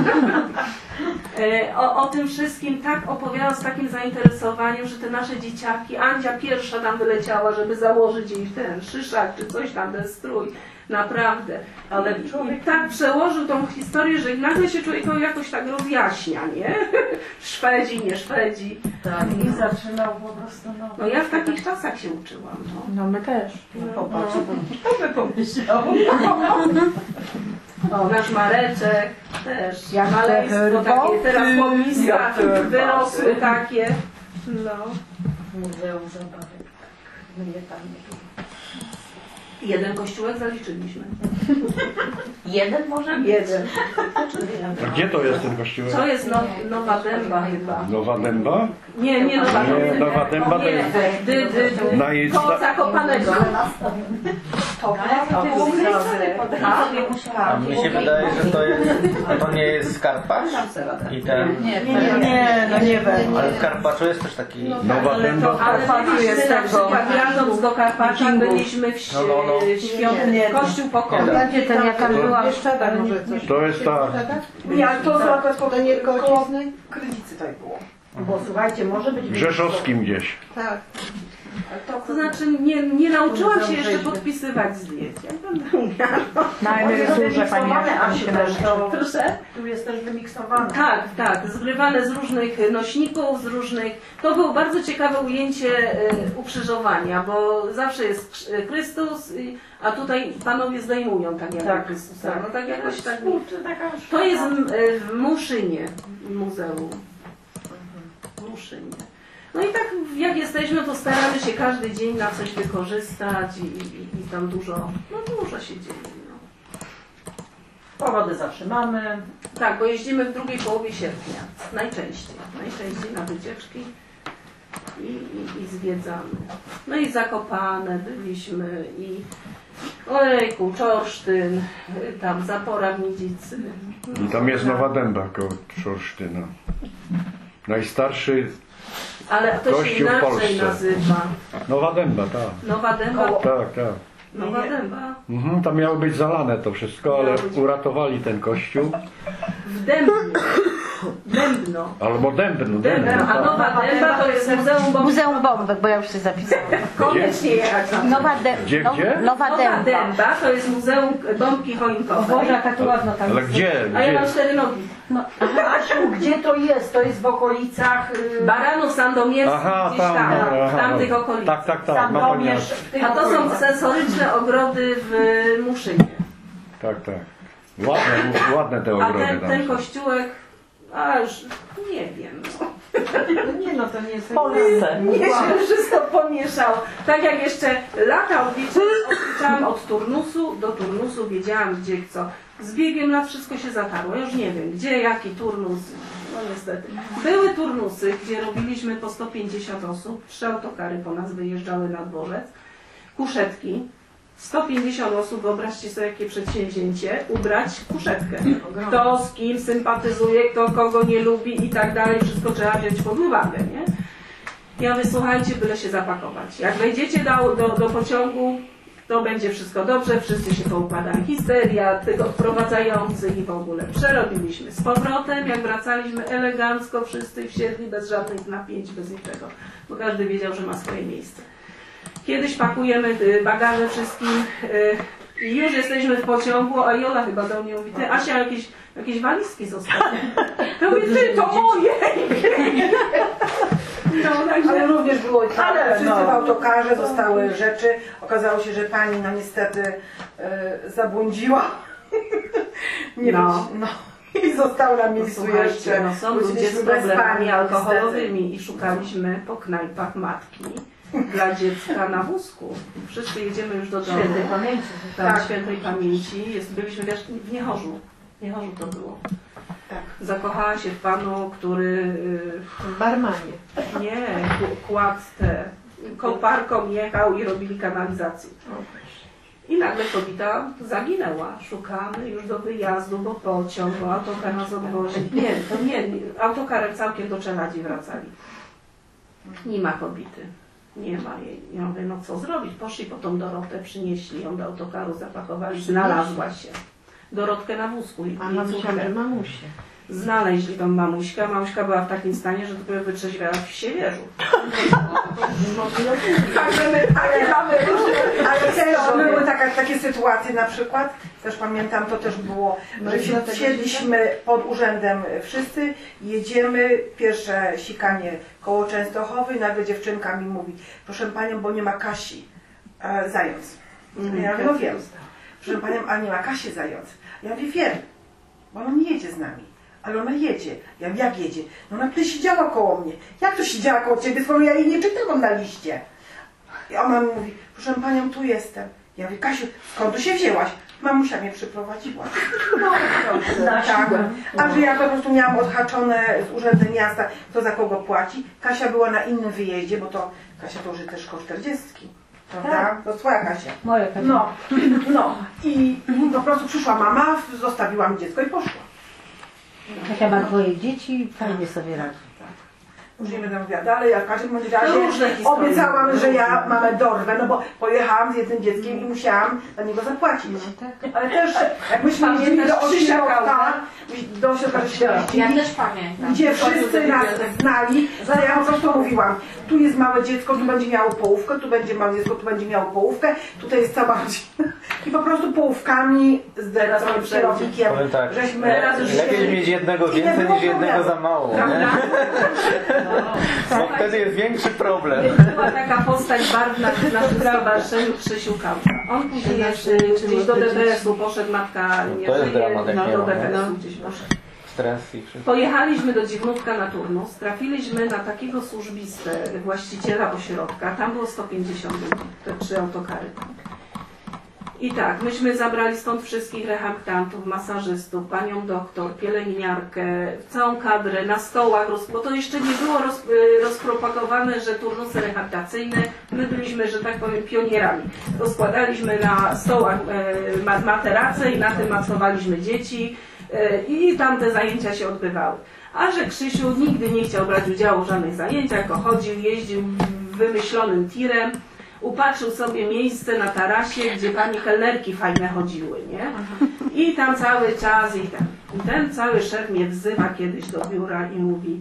O tym wszystkim tak opowiadał z takim zainteresowaniem, że te nasze dzieciaki, Andzia pierwsza tam wyleciała, żeby założyć jej ten szyszak, czy coś tam, ten strój. Naprawdę. Ale człowiek tak przełożył tą historię, że nagle się człowiekowi jakoś tak rozjaśnia, nie? Szwedzi, nie Szwedzi. Tak, i zaczynał po prostu... No ja w takich czasach się uczyłam. No my też. Popatrz. To by pomyślał. O, nasz Mareczek też. Jak maleństwo takie, teraz po listach wyrosły takie. No. Muzeum Zabawek. Mnie tam nie było. Jeden kościółek zaliczyliśmy. Jeden może być? Jeden. A gdzie to jest ten kościółek? To jest Nowa Dęba chyba. Nowa Dęba? Nie Nowa Dęba. Nie, Nowa Dęba to jest... Koło Zakopanego. A mi się wydaje, że to nie jest Karpacz? I ten... Nie, no nie wiem. Ale w Karpaczu jest też taki... Nowa Dęba. Ale jest na przykład jadąc do Karpacza byliśmy w świątyni Kościół Pokoju. Gdzie ten jaka była? To jest ta... Nie, ale to za gospodarnie koło Krynicy tutaj było. Bo słuchajcie, może być... w Rzeszowskim gdzieś. Tak. To znaczy nie nauczyłam się jeszcze podpisywać zdjęć. Jak będę umiała. Na emeryturze pani Proszę? Tu jest też wymiksowane. Tak, zgrywane z różnych nośników, z różnych... To było bardzo ciekawe ujęcie ukrzyżowania, bo zawsze jest Chrystus, a tutaj panowie zdejmują tak jak Chrystusa. No tak jakoś tak... To jest w Muszynie muzeum. Muszynie. No i tak jak jesteśmy, to staramy się każdy dzień na coś wykorzystać i tam dużo się dzieje. No. Powody zawsze mamy. Tak, bo jeździmy w drugiej połowie sierpnia. Najczęściej na wycieczki i zwiedzamy. No i Zakopane byliśmy i Ojejku, Czorsztyn, tam Zapora w Nidzicy. I tam jest Nowa Dęba koło Czorsztyna. Najstarszy ale to się kościół w inaczej Polsce. nazywa. Nowa Dęba, tak. Nowa Dęba? Tak. Nowa Dęba. Tam miało być zalane to wszystko, ale uratowali ten kościół. W Dębno. Albo Dębno. A Nowa Dęba to jest Muzeum Bombek, bo ja już się zapisałam. Koniecznie jechać tam. Gdzie? Nowa Dęba to jest Muzeum Bombki Choinkowej. Boże, jaka tu ładna tam. Ale gdzie? A ja mam 4 nogi. Asiu, gdzie to jest? To jest w okolicach... Baranów, Sandomierz, gdzieś tam, w tamtych no. okolicach. Tak. Sandomierz. A to są sensoryczne ogrody w Muszynie. Tak. Ładne te A ogrody tam. ten kościółek, a już nie wiem. No to nie jest... W Polsce. Nie się wszystko pomieszało. Tak jak jeszcze lata odliczałam od turnusu do turnusu, wiedziałam gdzie co. Z biegiem lat wszystko się zatarło. Już nie wiem gdzie, jaki turnus. No niestety. Były turnusy, gdzie robiliśmy po 150 osób. 3 autokary po nas wyjeżdżały na dworzec. Kuszetki. 150 osób, wyobraźcie sobie jakie przedsięwzięcie, ubrać kuszetkę. Kto z kim sympatyzuje, kto kogo nie lubi i tak dalej, wszystko trzeba wziąć pod uwagę, nie? Ja mówię, słuchajcie, byle się zapakować. Jak wejdziecie do pociągu, to będzie wszystko dobrze, wszyscy się poukładają. Histeria, tych odprowadzających i w ogóle. Przerobiliśmy z powrotem, jak wracaliśmy elegancko, wszyscy wsiedli bez żadnych napięć, bez niczego, bo każdy wiedział, że ma swoje miejsce. Kiedyś pakujemy bagaże wszystkim i już jesteśmy w pociągu, a Jola chyba do mnie mówi, ty Asia, jakieś walizki zostały. To mówię, ty, to moje! Ale również było ale wszyscy w autokarze zostały rzeczy. Okazało się, że pani niestety zabłądziła. I został na miejscu jeszcze. Są ludzie z problemami alkoholowymi i szukaliśmy po knajpach matki dla dziecka na wózku. Wszyscy jedziemy już do domu. Świętej pamięci. Tak, świętej pamięci. Byliśmy w Niechorzu. W Niechorzu to było. Tak. Zakochała się w panu, który... W barmanie. Nie, kładł te... koparką jechał i robili kanalizację. I nagle kobieta zaginęła. Szukamy już do wyjazdu, bo pociąg, bo autokar nas odwozi. Nie, autokarem całkiem do Czeladzi wracali. Nie ma kobiety. Nie ma jej. Ja mówię, no co zrobić? Poszli po tą Dorotę, przynieśli ją do autokaru, zapakowali, znalazła się. Dorotkę na wózku. A mamusię. Znaleźli tą mamuśkę. Mamuśka była w takim stanie, że dopiero wytrzeźwiała w Siewierzu. Ale też były takie sytuacje na przykład, też pamiętam, to też było, że siedliśmy pod urzędem wszyscy, jedziemy, pierwsze sikanie koło Częstochowy i nagle dziewczynka mi mówi, proszę panią, bo nie ma Kasi Zając. Ja mówię, no wiem. Proszę panią, ale nie ma Kasi Zając. Ja mówię, wiem, bo ona nie jedzie z nami. Ale ona jedzie. Ja mówię, jak jedzie? No ona tutaj siedziała koło mnie. Jak to siedziała koło ciebie, skoro ja jej nie czytałam na liście? I ona mi mówi, proszę panią, tu jestem. Ja mówię, Kasiu, skąd tu się wzięłaś? Mamusia mnie przyprowadziła. No, tak. A że ja po prostu miałam odhaczone z urzędu miasta, kto za kogo płaci. Kasia była na innym wyjeździe, bo to Kasia to już też koło 40. Prawda? To twoja Kasia. Moja Kasia. No. I po prostu przyszła mama, zostawiła mi dziecko i poszła. Kasia ma 2 dzieci, fajnie sobie radzi. Już nie będę mówiła dalej, a w każdym razie obiecałam, że ja mamę dorwę, no bo pojechałam z jednym dzieckiem i musiałam za niego zapłacić. Ale też, jak myśmy jeździli do ośrodka, Ja też pamiętam. gdzie wszyscy nas znali, to ja po prostu mówiłam, tu jest małe dziecko, tu będzie miało połówkę, tu będzie małe dziecko, tu będzie miało połówkę, tutaj jest cała rodzina. I po prostu połówkami z kierownikiem, żeśmy... Lepiej mieć jednego więcej niż jednego za mało. Bo wtedy jest większy problem. Była taka postać barwna w naszym stowarzyszeniu Krzysiu Kauka. On później gdzieś do DPS-u poszedł, matka nie żyje, do DPS-u gdzieś poszedł. Stres i wszystko. Pojechaliśmy do Dziwnówka na turnus, trafiliśmy na takiego służbistę, właściciela ośrodka, tam było 150 ludzi, te 3 autokary. I tak, myśmy zabrali stąd wszystkich rehabilitantów, masażystów, panią doktor, pielęgniarkę, całą kadrę na stołach, bo to jeszcze nie było rozpropagowane, że turnusy rehabilitacyjne, my byliśmy, że tak powiem, pionierami. Rozkładaliśmy na stołach materace i na tym macowaliśmy dzieci i tam te zajęcia się odbywały. A że Krzysiu nigdy nie chciał brać udziału w żadnych zajęciach, tylko chodził, jeździł wymyślonym tirem, upatrzył sobie miejsce na tarasie, gdzie pani kelnerki fajne chodziły, nie? I tam cały czas i ten cały szef mnie wzywa kiedyś do biura i mówi: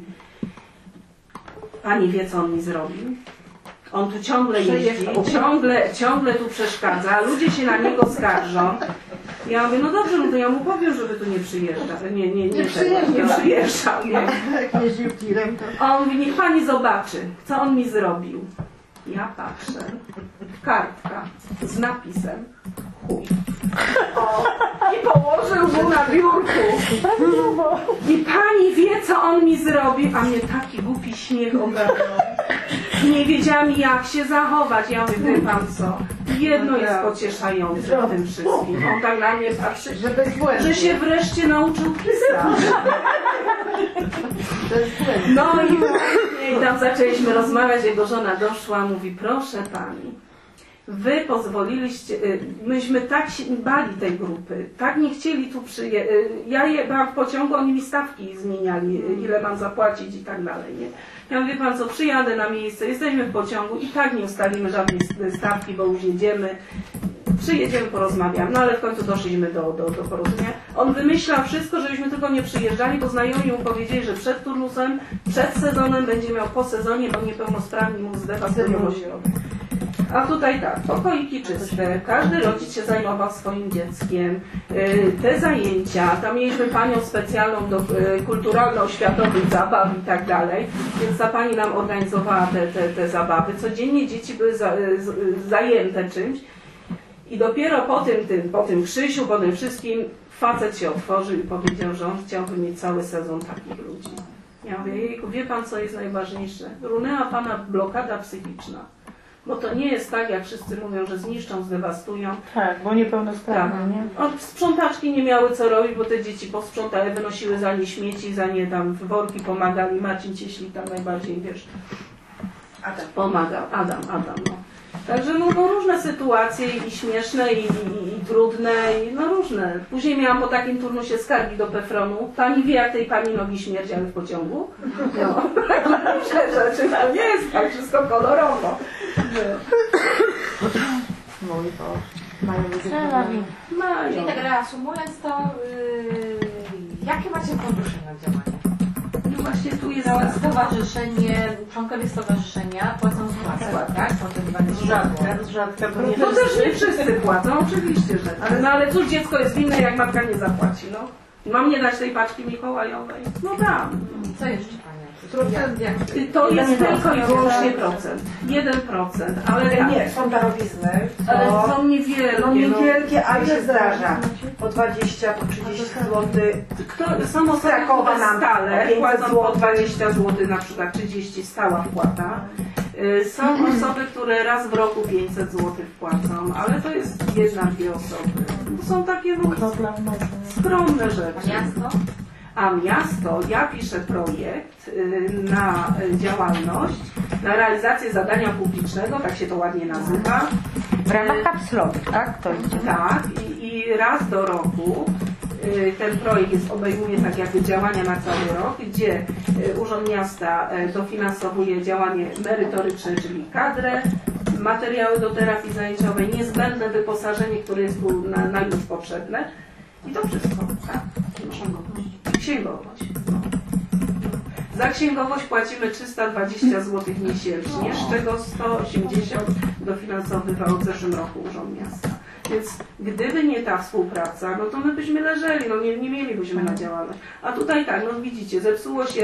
pani wie, co on mi zrobił? On tu ciągle jeździ, ciągle tu przeszkadza, ludzie się na niego skarżą. Ja mówię, no dobrze, no to ja mu powiem, żeby tu nie przyjeżdżał. Nie przyjeżdżał. Nie. Jak jeździł tirem, to... A on mówi, niech pani zobaczy, co on mi zrobił. Ja patrzę, kartka z napisem chuj. I położył mu na biurku. I pani wie, co on mi zrobił, a mnie taki głupi śmiech ogarnął. Nie wiedziałam, jak się zachować. Ja mówię, wie pan co, jedno jest pocieszające w tym wszystkim. On tak na mnie patrzy, że się wreszcie nauczył pisać. No i tam zaczęliśmy rozmawiać, jego żona doszła, mówi, proszę pani, wy pozwoliliście, myśmy tak się bali tej grupy, tak nie chcieli tu przyjechać. Ja byłam w pociągu, oni mi stawki zmieniali, ile mam zapłacić i tak dalej, nie? Ja mówię, pan co, przyjadę na miejsce, jesteśmy w pociągu i tak nie ustalimy żadnej stawki, bo już jedziemy. Przyjedziemy, porozmawiamy. No ale w końcu doszliśmy do porozumienia. On wymyślał wszystko, żebyśmy tylko nie przyjeżdżali, bo znajomi mu powiedzieli, że przed turnusem, przed sezonem będzie miał po sezonie, bo niepełnosprawni mu zdewastują ośrodek. A tutaj tak, pokoiki czyste, każdy rodzic się zajmował swoim dzieckiem, te zajęcia, tam mieliśmy panią specjalną do kulturalno-oświatowych zabaw i tak dalej, więc ta pani nam organizowała te zabawy. Codziennie dzieci były zajęte czymś i dopiero po tym Krzysiu, po tym wszystkim facet się otworzył i powiedział, że on chciałby mieć cały sezon takich ludzi. Ja mówię, jejku, wie pan, co jest najważniejsze? Runęła pana blokada psychiczna. Bo to nie jest tak, jak wszyscy mówią, że zniszczą, zdewastują. Tak, bo niepełnosprawne, tak. Nie? Sprzątaczki nie miały co robić, bo te dzieci posprzątały, wynosiły za nie śmieci, za nie tam w worki pomagali. Marcin Cieślik tam najbardziej, wiesz, pomagał. Adam, no. Także no różne sytuacje i śmieszne i trudne i no różne. Później miałam po takim turnusie skargi do PFRON-u. Pani wie, jak tej pani nogi śmierdziały w pociągu? No. Różne rzeczy, to nie jest tak wszystko kolorowo. Mój Boże. Mają. Czyli tak reasumując to, jakie macie fundusze na działanie? No właśnie tu jest stowarzyszenie, członkowie stowarzyszenia płacą składkę, tak? Rzadka. To też nie wszyscy płacą, oczywiście, że tak. No ale cóż dziecko jest winne, jak matka nie zapłaci, no. Mam nie dać tej paczki mikołajowej? No dam. Co jeszcze Pani? To jest tylko i wyłącznie procent. 1%, ale tak. Nie, są darowizny. Ale są niewielkie. No niewielkie, a się zdarza. Po 20, po 30 zł. Są osoby, które stale płacą po 20 zł, na przykład 30 stała wpłata. Są osoby, które raz w roku 500 zł wpłacą, ale to jest 1-2 osoby. To są takie skromne rzeczy. A miasto, ja piszę projekt na działalność, na realizację zadania publicznego, tak się to ładnie nazywa. W ramach kapslowych, tak? To jest. Tak, i raz do roku ten projekt obejmuje tak jakby działania na cały rok, gdzie Urząd Miasta dofinansowuje działanie merytoryczne, czyli kadrę, materiały do terapii zajęciowej, niezbędne wyposażenie, które jest tu na już potrzebne. I to wszystko, tak. Księgowość. No. Za księgowość płacimy 320 zł miesięcznie, z czego 180 dofinansowywał w zeszłym roku Urząd Miasta. Więc gdyby nie ta współpraca, no to my byśmy leżeli, no nie mielibyśmy na działalność. A tutaj tak, no widzicie, zepsuło się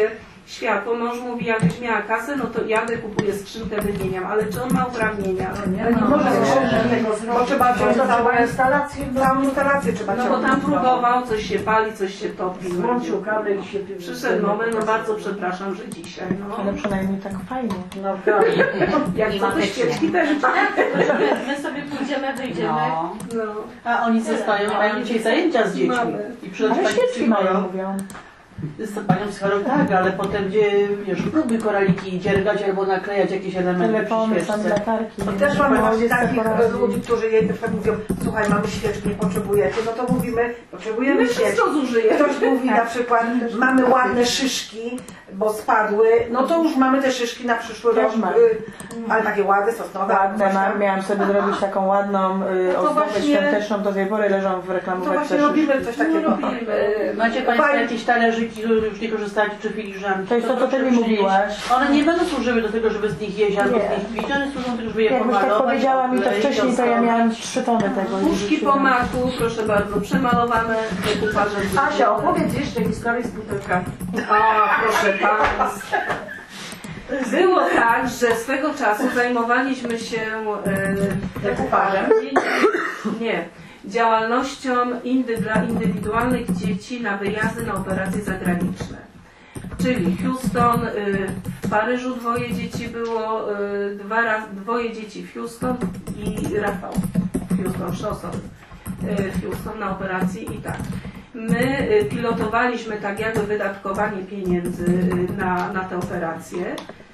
światło, mąż mówi, jakbyś miała kasę, no to jadę, kupuję skrzynkę, wymieniam, ale czy on ma uprawnienia? Ale nie może skrzynkę tego zrobić, bo trzeba wziąć całą instalację. Całą instalację trzeba No bo tam próbował, coś się pali, coś się topi. Złączył kable i się... Przyszedł moment, no bardzo przepraszam, że dzisiaj. No. Ale przynajmniej tak fajnie. No, jak to te świeczki też My sobie pójdziemy, wyjdziemy. no. A oni zostają, mają dzisiaj zajęcia z dziećmi. I przychodzi Ale pani świetnie mają, psycholog. mówią. Z panią psycholog, tak, ale potem gdzie, wiesz, próby koraliki dziergać albo naklejać jakieś elementy Telefony, przy tam świeczce. latarki. I też mamy właśnie takich poradzi. ludzi, którzy jej na przykład mówią, słuchaj, mamy świeczki, nie potrzebujecie, no to mówimy, potrzebujemy My świeczki. wszystko zużyjemy. Ktoś mówi na przykład, mamy ładne szyszki, bo spadły, no to już mamy te szyszki na przyszły Też rok, mam. ale takie ładne, sosnowe. Ładne, coś tam. miałam sobie zrobić taką ładną ozdobę właśnie- świąteczną, do tej pory leżą w To reklamówce. właśnie robimy coś takiego. Macie państwo jakieś talerzyki, które już nie korzystacie, czy filiżanki? To jest to, co ty mi mówiłaś. One nie będą służyły do tego, żeby z nich jeść albo Nie. z nich pić, one służą tylko, żeby je Jakbyś tak pomalować. powiedziała mi to odkleić, wcześniej, to ja ozdobić. miałam 3 tony tego. nie Puszki po rzuciłam. maku, proszę bardzo, przemalowane dekupaże. Asia, opowiedz jeszcze historię z butelkami. A, proszę Państwa. Było tak, że swego czasu zajmowaliśmy się Dekupażem? Nie. Działalnością dla indywidualnych dzieci na wyjazdy na operacje zagraniczne. Czyli Houston, w Paryżu 2 dzieci było, 2 dzieci w Houston i Rafał. Houston, Szosor. Houston na operacji i tak. My pilotowaliśmy tak jakby wydatkowanie pieniędzy na te operacje,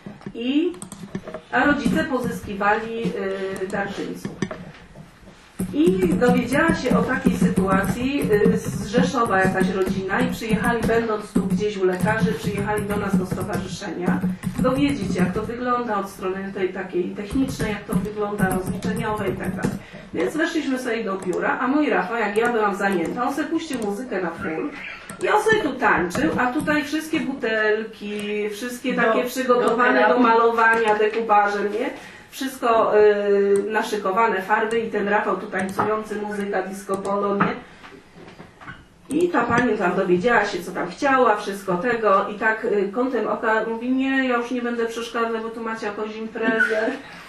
a rodzice pozyskiwali darczyńców. I dowiedziała się o takiej sytuacji z Rzeszowa jakaś rodzina i przyjechali, będąc tu gdzieś u lekarzy, przyjechali do nas do stowarzyszenia dowiedzieć, jak to wygląda od strony tej takiej technicznej, jak to wygląda rozliczeniowej i tak dalej. Więc weszliśmy sobie do biura, a mój Rafał, jak ja byłam zajęta, on sobie puścił muzykę na full i on sobie tu tańczył, a tutaj wszystkie butelki, wszystkie takie przygotowane do malowania dekupażem, nie? Wszystko naszykowane, farby i ten Rafał tu tańcujący, muzyka, disco polo, nie? I ta pani tam dowiedziała się, co tam chciała, wszystko tego i tak kątem oka mówi, nie, ja już nie będę przeszkadzać, bo tu macie jakąś imprezę.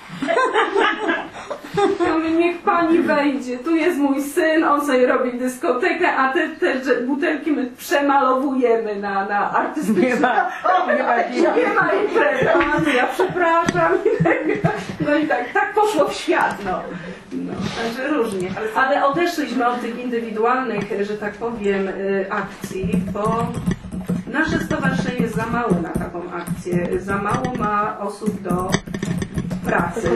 Ja mówię, niech pani wejdzie, tu jest mój syn, on sobie robi dyskotekę, a te butelki my przemalowujemy na artystyczne. Nie ma imprezy. Ja przepraszam. No i tak poszło w świat, no. Także różnie. Ale odeszliśmy od tych indywidualnych, że tak powiem, akcji, bo nasze stowarzyszenie jest za małe na taką akcję. Za mało ma osób do pracy,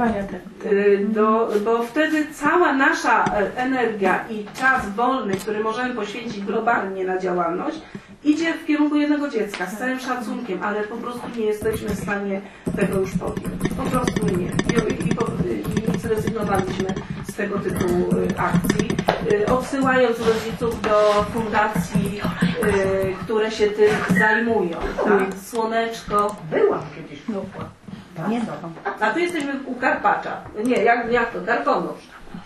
bo wtedy cała nasza energia i czas wolny, który możemy poświęcić globalnie na działalność, idzie w kierunku jednego dziecka, z całym szacunkiem, ale po prostu nie jesteśmy w stanie tego już podjąć. Po prostu nie. I zrezygnowaliśmy z tego typu akcji, odsyłając rodziców do fundacji, które się tym zajmują. Tak? Słoneczko. Byłam kiedyś. Nie, a tu jesteśmy u Karpacza. Nie, jak to? Garkonosz.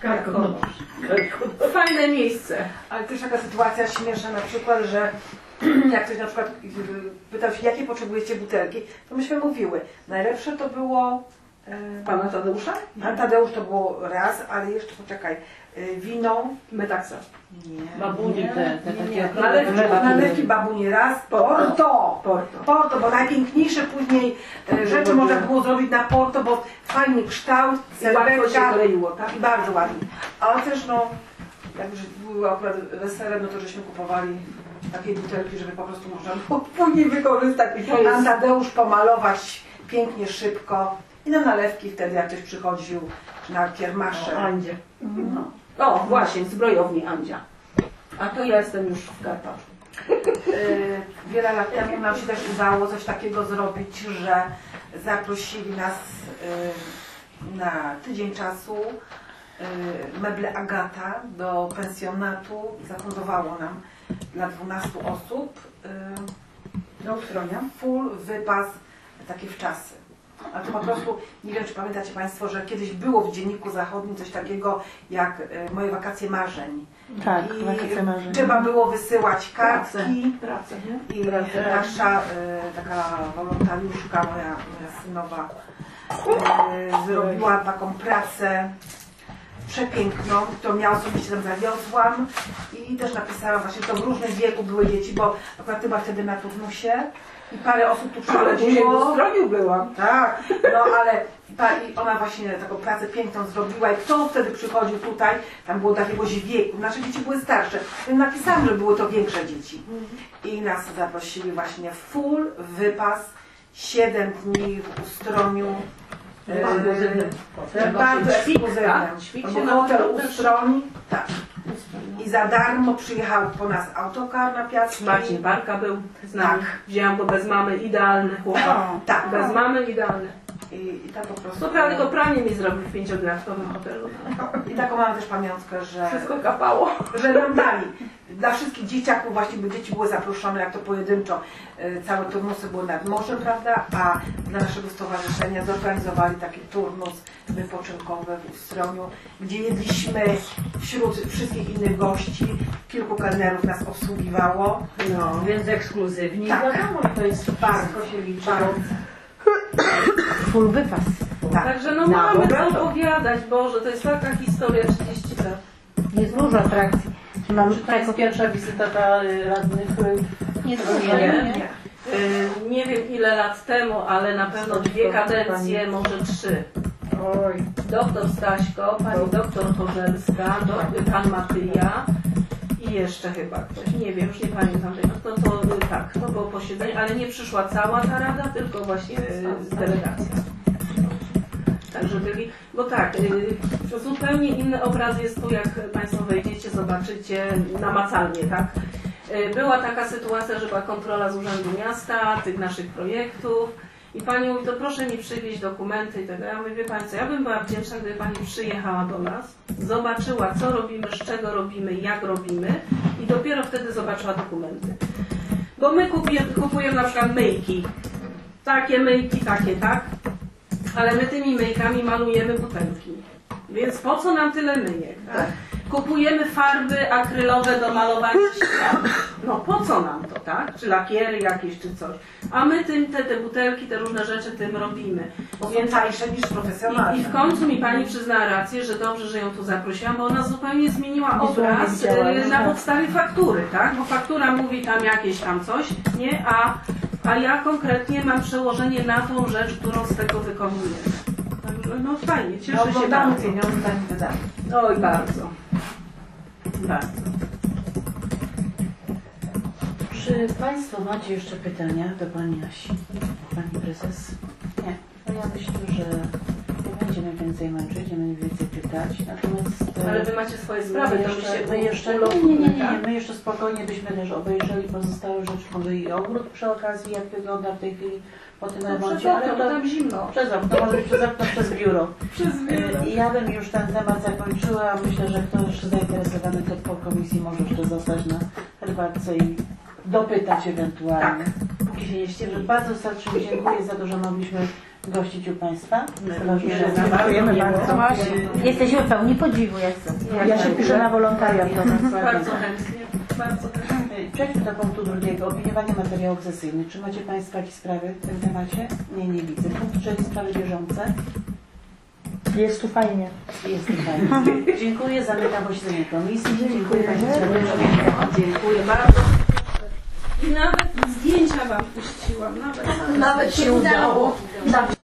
Fajne miejsce. Ale też taka sytuacja śmieszna na przykład, że jak ktoś na przykład pytał się, jakie potrzebujecie butelki, to myśmy mówiły, najlepsze to było Pana Tadeusza? Pan Tadeusz to było raz, ale jeszcze poczekaj, wino, Metaksa. nie, Babuni te takie nalewki babuni raz, Porto, bo najpiękniejsze później rzeczy można było zrobić na Porto, bo fajny kształt, Łatwo się kleiło, tak? i bardzo ładnie. Ale też no, jak już były akurat wesele, no to żeśmy kupowali takie butelki, żeby po prostu można było później wykorzystać. Pan Tadeusz pomalować pięknie, szybko i na nalewki wtedy, jak ktoś przychodził na kiermasze. Andzie. No. O, właśnie, zbrojowni Andzia. A to ja jestem już w Karpaczu. Wiele lat temu nam się też udało coś takiego zrobić, że zaprosili nas na tydzień czasu meble Agata do pensjonatu. Zafundowało nam dla 12 osób do ustronia. full wypas, takie wczasy. ale to po prostu, nie wiem czy pamiętacie Państwo, że kiedyś było w Dzienniku Zachodnim coś takiego jak Moje wakacje marzeń. Tak, I wakacje marzeń. trzeba było wysyłać kartki. Pracę, nie? I nasza taka wolontariuszka, moja synowa, zrobiła taką pracę przepiękną, którą ja osobiście tam zawiozłam i też napisałam właśnie, to w różnym wieku były dzieci, bo akurat chyba wtedy na turnusie i parę osób tu przychodziło. W Ustroniu byłam. Tak, no ale i ona właśnie taką pracę piękną zrobiła i kto wtedy przychodził tutaj, tam było takiego wieku, nasze dzieci były starsze, więc napisałam, że były to większe dzieci i nas zaprosili właśnie full wypas, 7 dni w Ustroniu. Bardzo ekskluzywny. Hotel Ustroni, tak. I za darmo przyjechał po nas autokar na Piast. Marcin Barka był z nami. Tak. Wzięłam go bez mamy, idealny chłopak. Tak. Bez mamy, idealny. I tak po prostu. Co prawda tylko pranie mi zrobił w 5-gwiazdkowym hotelu. I taką mam też pamiątkę, że Wszystko kapało. Że nam dali. Dla wszystkich dzieciaków właśnie, bo dzieci były zaproszone jak to pojedynczo. Całe turnusy były nad morzem, prawda? A dla naszego stowarzyszenia zorganizowali taki turnus wypoczynkowy w Ustroniu, gdzie jedliśmy wśród wszystkich innych gości. Kilku kelnerów nas obsługiwało. No, więc ekskluzywnie. Tak. Wiadomo, to jest bardzo się liczy. Full wypas. Tak. Także no mamy co opowiadać, Boże, to jest taka historia 30 lat. Jest dużo atrakcji. Mam To jest pierwsza wizyta dla radnych. Nie wiem ile lat temu, ale na pewno 2 kadencje, może 3. Oj. Doktor Staśko, pani doktor Korzelska, pan Matyja i jeszcze chyba ktoś, nie wiem, już nie pamiętam tego. Tak, to było posiedzenie, ale nie przyszła cała ta rada, tylko właśnie delegacja. Także byli, bo tak, zupełnie inny obraz jest tu, jak Państwo wejdziecie, zobaczycie namacalnie, tak? Była taka sytuacja, że była kontrola z Urzędu Miasta, tych naszych projektów i Pani mówi, to proszę mi przywieźć dokumenty i tak dalej. Ja mówię, wie Pani co, ja bym była wdzięczna, gdyby Pani przyjechała do nas, zobaczyła, co robimy, z czego robimy, jak robimy i dopiero wtedy zobaczyła dokumenty. Bo my kupujemy na przykład myjki, takie myjki, takie, tak? Ale my tymi myjkami malujemy butelki. Więc po co nam tyle myjek? Tak? Kupujemy farby akrylowe do malowania ścian. No po co nam to, tak? Czy lakiery jakieś, czy coś. A my te butelki, te różne rzeczy tym robimy. Więc tańsze niż profesjonalne. I w końcu mi Pani przyznała rację, że dobrze, że ją tu zaprosiłam, bo ona zupełnie zmieniła obraz na podstawie faktury, tak? Bo faktura mówi tam jakieś tam coś, nie? A ja konkretnie mam przełożenie na tą rzecz, którą z tego wykonujemy. No fajnie, cieszę się bardzo. Pieniądze wydane. Oj, bardzo. Bardzo. Czy Państwo macie jeszcze pytania do Pani Asi? Pani Prezes? Nie. No ja myślę, że nie będziemy więcej męczyć, będziemy więcej pytać. Natomiast... Ale Wy macie swoje sprawy, My jeszcze spokojnie byśmy też obejrzeli pozostałe rzeczy, może i ogród przy okazji, jak wygląda w tej chwili po tym remoncie. Ale to tam zimno. Przez okno, może być przez okno, przez biuro. Ja bym już ten temat zakończyła. Myślę, że ktoś zainteresowany to po komisji może jeszcze zostać na herbatce i dopytać ewentualnie. Tak. Póki się nie ściemy. Bardzo serdecznie dziękuję za to, że mogliśmy gościć u Państwa. Dziękujemy bardzo. Jesteśmy pełni podziwu. Ja się piszę na wolontariat. Bardzo chętnie. Bardzo chętnie. Przejdźmy do punktu drugiego. Opiniowanie materiałów sesyjnych. Czy macie Państwo jakieś sprawy w tym temacie? Nie widzę. Punkt trzeci, sprawy bieżące. Jest tu fajnie. Jest tu fajnie. Dziękuję. Zamykam posiedzenie komisji. Dziękuję Państwu serdecznie. Dziękuję bardzo. I nawet zdjęcia Wam puściłam. Nawet się udało.